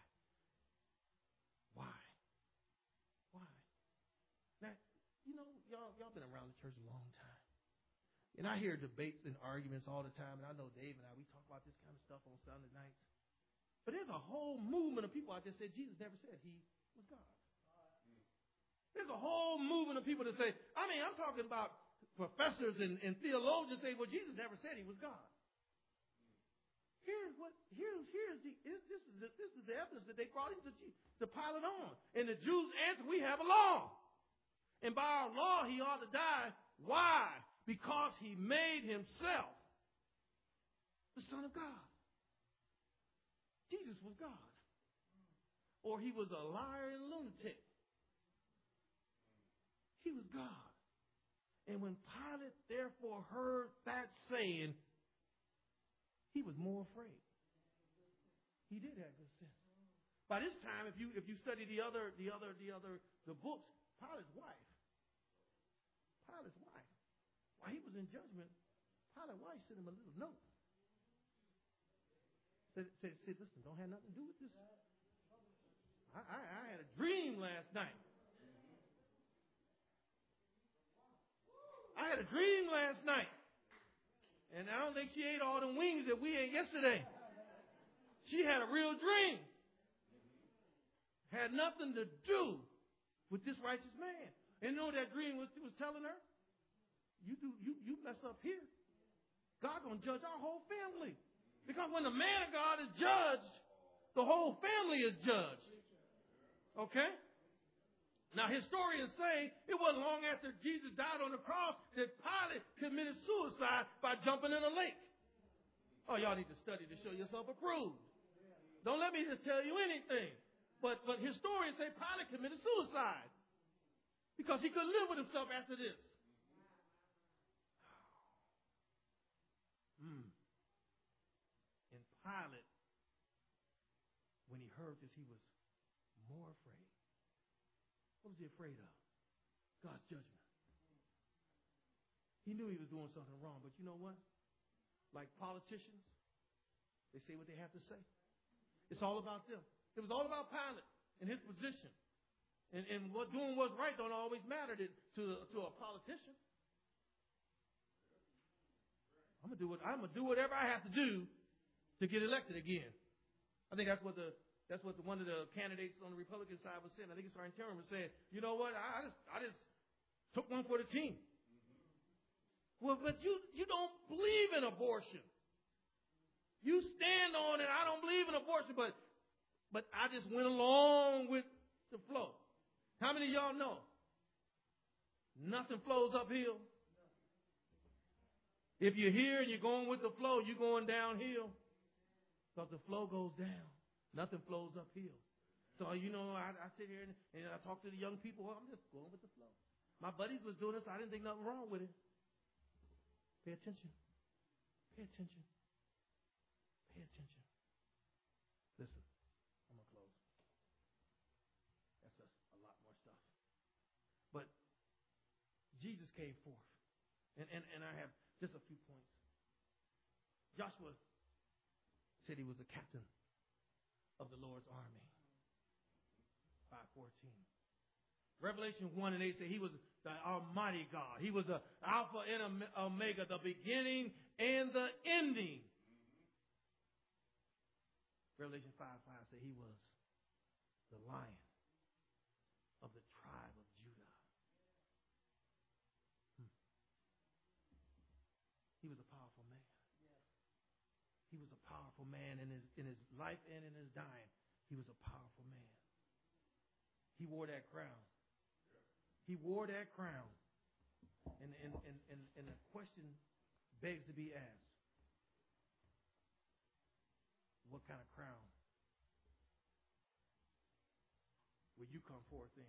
Why? Why? Now, you know, y'all, y'all been around the church a long time. And I hear debates and arguments all the time, and I know Dave and I, we talk about this kind of stuff on Sunday nights. But there's a whole movement of people out there that say Jesus never said he was God. There's a whole movement of people that say, I mean, I'm talking about professors and, and theologians say, well, Jesus never said he was God. Here's what, here's, here's the, this is the, this is the evidence that they brought him to, to Pilate on. And the Jews answered, we have a law. And by our law, he ought to die. Why? Because he made himself the Son of God. Jesus was God. Or he was a liar and lunatic. He was God. And when Pilate therefore heard that saying, he was more afraid. He did have good sense. By this time, if you if you study the other the other the other the books, Pilate's wife. Pilate's wife. While he was in judgment, Pilate's wife sent him a little note. Said, said, said listen, don't have nothing to do with this. I, I, I had a night. I had a dream last night. And I don't think she ate all the wings that we ate yesterday. She had a real dream. Had nothing to do with this righteous man. And you know what that dream was, was telling her? You do you you mess up here, God's gonna judge our whole family. Because when the man of God is judged, the whole family is judged. Okay? Now, historians say it wasn't long after Jesus died on the cross that Pilate committed suicide by jumping in a lake. Oh, y'all need to study to show yourself approved. Don't let me just tell you anything. But, but historians say Pilate committed suicide because he couldn't live with himself after this. Hmm. And Pilate, when he heard this, he was more afraid. What was he afraid of? God's judgment. He knew he was doing something wrong, but you know what? Like politicians, they say what they have to say. It's all about them. It was all about Pilate and his position. And, and what doing what's right don't always matter to, to, to a politician. I'm gonna do what I'm gonna do whatever I have to do to get elected again. I think that's what the That's what the, one of the candidates on the Republican side was saying. I think it's our interim was saying, you know what, I, I just I just took one for the team. Mm-hmm. Well, but you you don't believe in abortion. You stand on it. I don't believe in abortion, but but I just went along with the flow. How many of y'all know? Nothing flows uphill. If you're here and you're going with the flow, you're going downhill. Because the flow goes down. Nothing flows uphill. So, you know, I, I sit here and, and I talk to the young people. Well, I'm just going with the flow. My buddies was doing this. I didn't think nothing wrong with it. Pay attention. Pay attention. Pay attention. Listen, I'm going to close. That's a, a lot more stuff. But Jesus came forth. And, and, and I have just a few points. Joshua said he was a captain of the Lord's army. five fourteen. Revelation one and eight say he was the Almighty God. He was the Alpha and Omega, the beginning and the ending. Revelation five five say he was the Lion of the tribe of Judah. Hmm. He was a powerful man. He was a powerful man in his in his life and in his dying. He was a powerful man. He wore that crown. He wore that crown. And and, and, and, and the question begs to be asked. What kind of crown will you come forth in?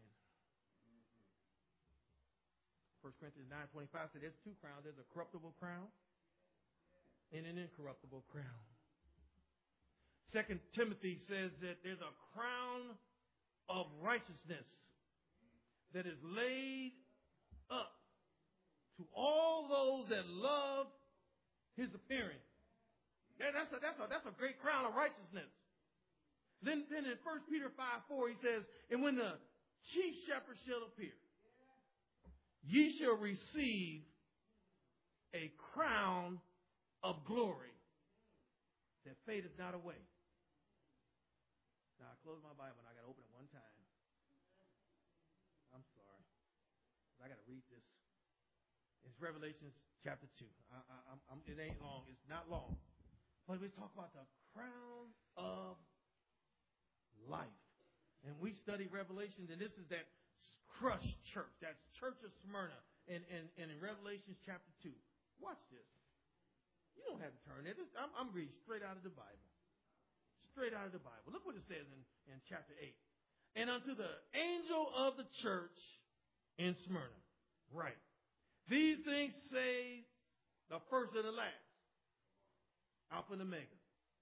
First Corinthians nine twenty-five said there's two crowns. There's a corruptible crown and an incorruptible crown. Second Timothy says that there's a crown of righteousness that is laid up to all those that love his appearing. Yeah, that's a, that's a, that's a great crown of righteousness. Then, then in First Peter five four he says, and when the chief shepherd shall appear, ye shall receive a crown of glory that fadeth not away. Now I close my Bible and I got to open it one time. I'm sorry. I got to read this. It's Revelation chapter two. I, I, I'm, I'm, it ain't long. It's not long. But we talk about the crown of life. And we study Revelations, and this is that crushed church. That's Church of Smyrna. And, and, and in Revelation chapter two. Watch this. You don't have to turn it. I'm, I'm reading straight out of the Bible. Straight out of the Bible. Look what it says in, in chapter eight. And unto the angel of the church in Smyrna. Right. These things say the first and the last. Alpha and Omega.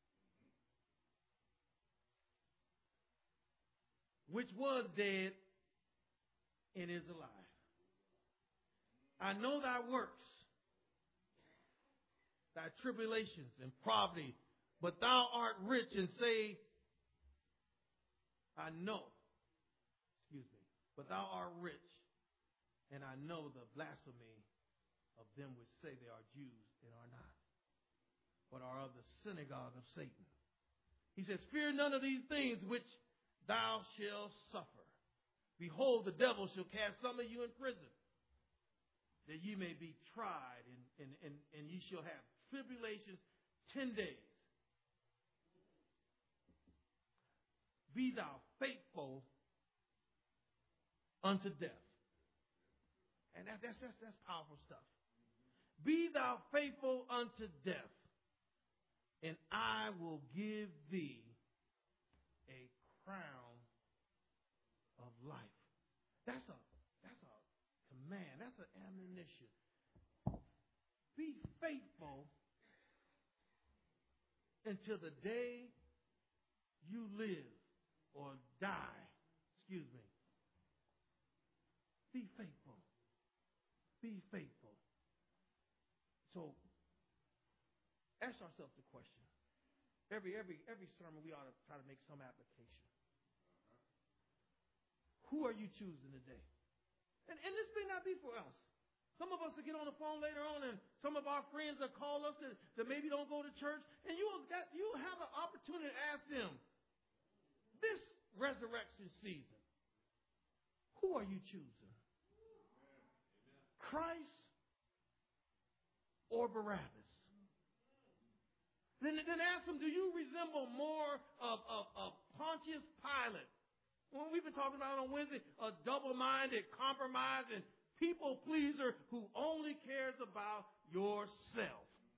Which was dead and is alive. I know thy works, thy tribulations and poverty, but thou art rich, and say, I know, excuse me, but thou art rich, and I know the blasphemy of them which say they are Jews and are not, but are of the synagogue of Satan. He says, fear none of these things which thou shalt suffer. Behold, the devil shall cast some of you in prison, that ye may be tried, and, and, and, and ye shall have tribulations ten days. Be thou faithful unto death. And that, that's, that's, that's powerful stuff. Be thou faithful unto death, and I will give thee a crown of life. That's a that's a command. That's an admonition. Be faithful until the day you live or die. Excuse me. Be faithful. Be faithful. So ask ourselves the question. Every every every sermon we ought to try to make some application. Who are you choosing today? And, and this may not be for us. Some of us will get on the phone later on, and some of our friends will call us that, that maybe don't go to church, and you will that you will have an opportunity to ask them this resurrection season, who are you choosing? Christ or Barabbas? Then, then ask them, do you resemble more of, of, of Pontius Pilate? Well, we've been talking about on Wednesday, a double-minded, compromising people pleaser who only cares about yourself.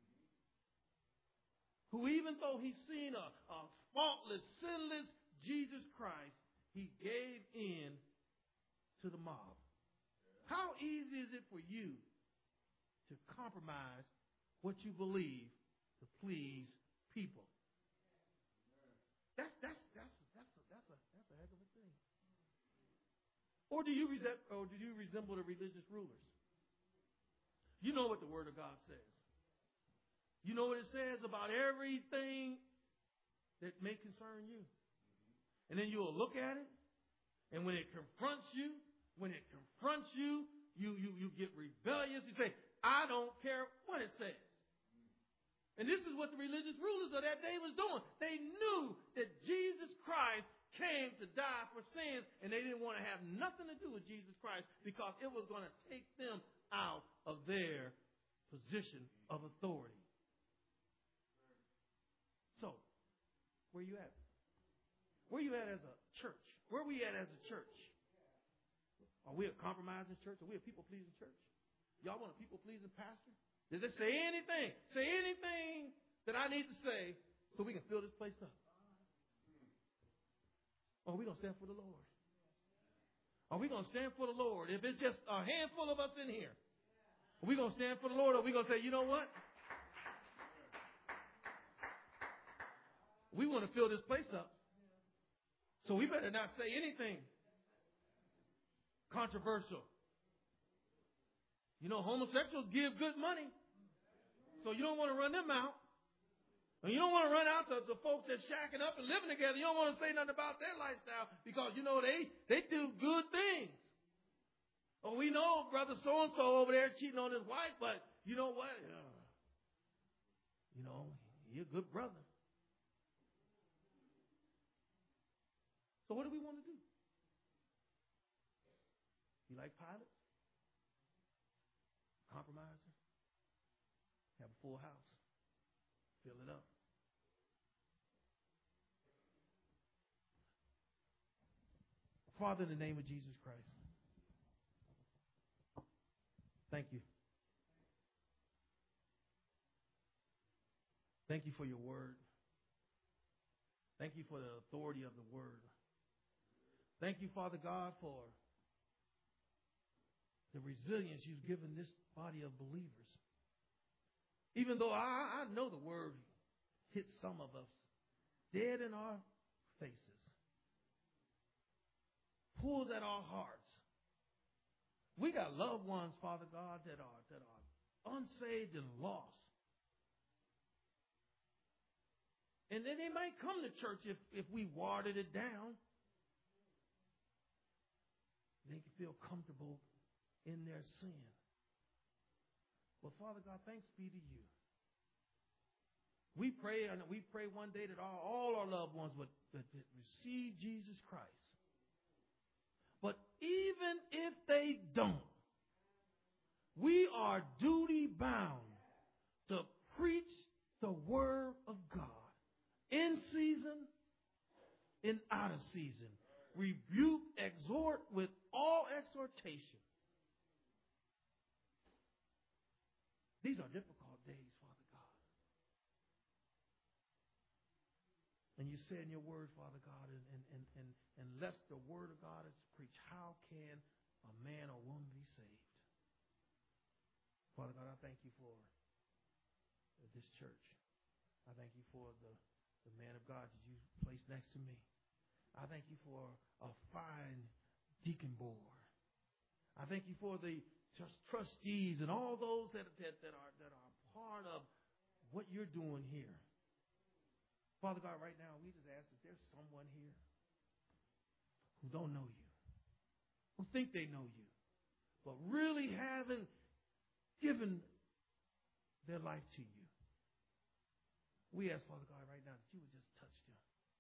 Who, even though he's seen a, a faultless, sinless Jesus Christ, he gave in to the mob. How easy is it for you to compromise what you believe to please people? That's that's that's that's a, that's a that's a heck of a thing. Or do you resent, or do you resemble the religious rulers? You know what the Word of God says. You know what it says about everything that may concern you. And then you'll look at it, and when it confronts you, when it confronts you, you you you get rebellious. You say, I don't care what it says. And this is what the religious rulers of that day was doing. They knew that Jesus Christ came to die for sins, and they didn't want to have nothing to do with Jesus Christ because it was going to take them out of their position of authority. So, where you at? Where you at as a church? Where are we at as a church? Are we a compromising church? Are we a people-pleasing church? Y'all want a people-pleasing pastor? Does it say anything? Say anything that I need to say so we can fill this place up? Or are we going to stand for the Lord? Are we going to stand for the Lord? If it's just a handful of us in here, are we going to stand for the Lord, or are we going to say, you know what? We want to fill this place up, so we better not say anything controversial. You know, homosexuals give good money, so you don't want to run them out. And you don't want to run out to the folks that's shacking up and living together. You don't want to say nothing about their lifestyle because, you know, they, they do good things. Oh, we know brother so-and-so over there cheating on his wife, but you know what? Uh, you know, you're a good brother. So what do we want to do? You like Pilate? Compromiser? Have a full house. Fill it up. Father, in the name of Jesus Christ, thank you. Thank you for your word. Thank you for the authority of the word. Thank you, Father God, for the resilience you've given this body of believers. Even though I, I know the word hits some of us dead in our faces, pulls at our hearts. We got loved ones, Father God, that are that are unsaved and lost. And then they might come to church if, if we watered it down. They they can feel comfortable in their sin. But Father God, thanks be to you. We pray, and we pray one day that all, all our loved ones would, would, would receive Jesus Christ. But even if they don't, we are duty bound to preach the word of God in season, in out of season. Rebuke, exhort with all exhortation. These are difficult days, Father God. And you say in your word, Father God, and, and, and, and, unless the word of God is preached, how can a man or woman be saved? Father God, I thank you for this church. I thank you for the, the man of God that you placed next to me. I thank you for a fine deacon board. I thank you for the just trustees and all those that, that, that are that are part of what you're doing here. Father God, right now, we just ask that there's someone here who don't know you, who think they know you, but really haven't given their life to you. We ask, Father God, right now that you would just touch them.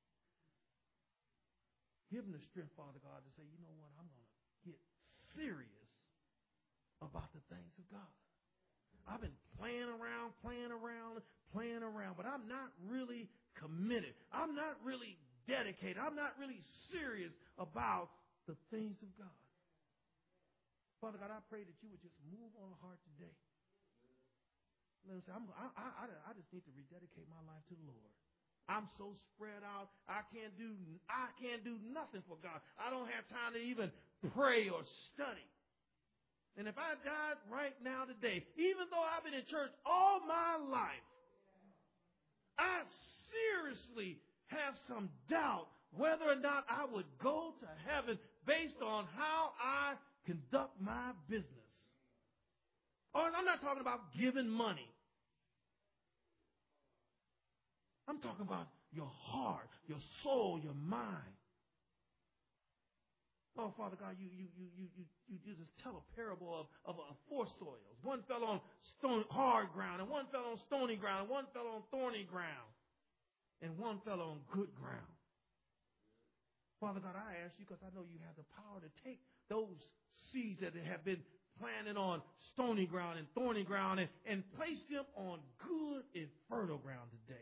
Give them the strength, Father God, to say, you know what, I'm going to get serious about the things of God. I've been playing around, playing around, playing around, but I'm not really committed. I'm not really dedicated. I'm not really serious about the things of God. Father God, I pray that you would just move on the heart today. Let them say, I'm, I, I, I just need to rededicate my life to the Lord. I'm so spread out. I can't do I can't do nothing for God. I don't have time to even pray or study. And if I died right now today, even though I've been in church all my life, I seriously have some doubt whether or not I would go to heaven based on how I conduct my business. Or I'm not talking about giving money. I'm talking about your heart, your soul, your mind. Oh, Father God, you you you you you you just tell a parable of, of uh, four soils. One fell on stone, hard ground, and one fell on stony ground, and one fell on thorny ground, and one fell on good ground. Father God, I ask you because I know you have the power to take those seeds that have been planted on stony ground and thorny ground and, and place them on good and fertile ground today.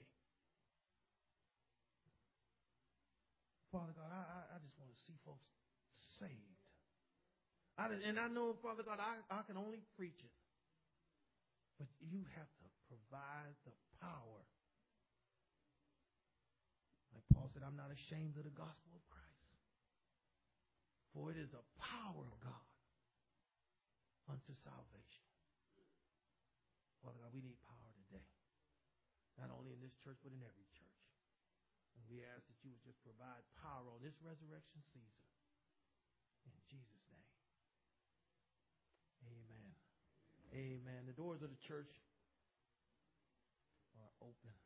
Father God, I, I, I just want to see folks saved. I, and I know, Father God, I, I can only preach it. But you have to provide the power. Like Paul said, I'm not ashamed of the gospel of Christ. For it is the power of God unto salvation. Father God, we need power today. Not only in this church, but in every church. And we ask that you would just provide power on this resurrection season. In Jesus' name. Amen. Amen. The doors of the church are open.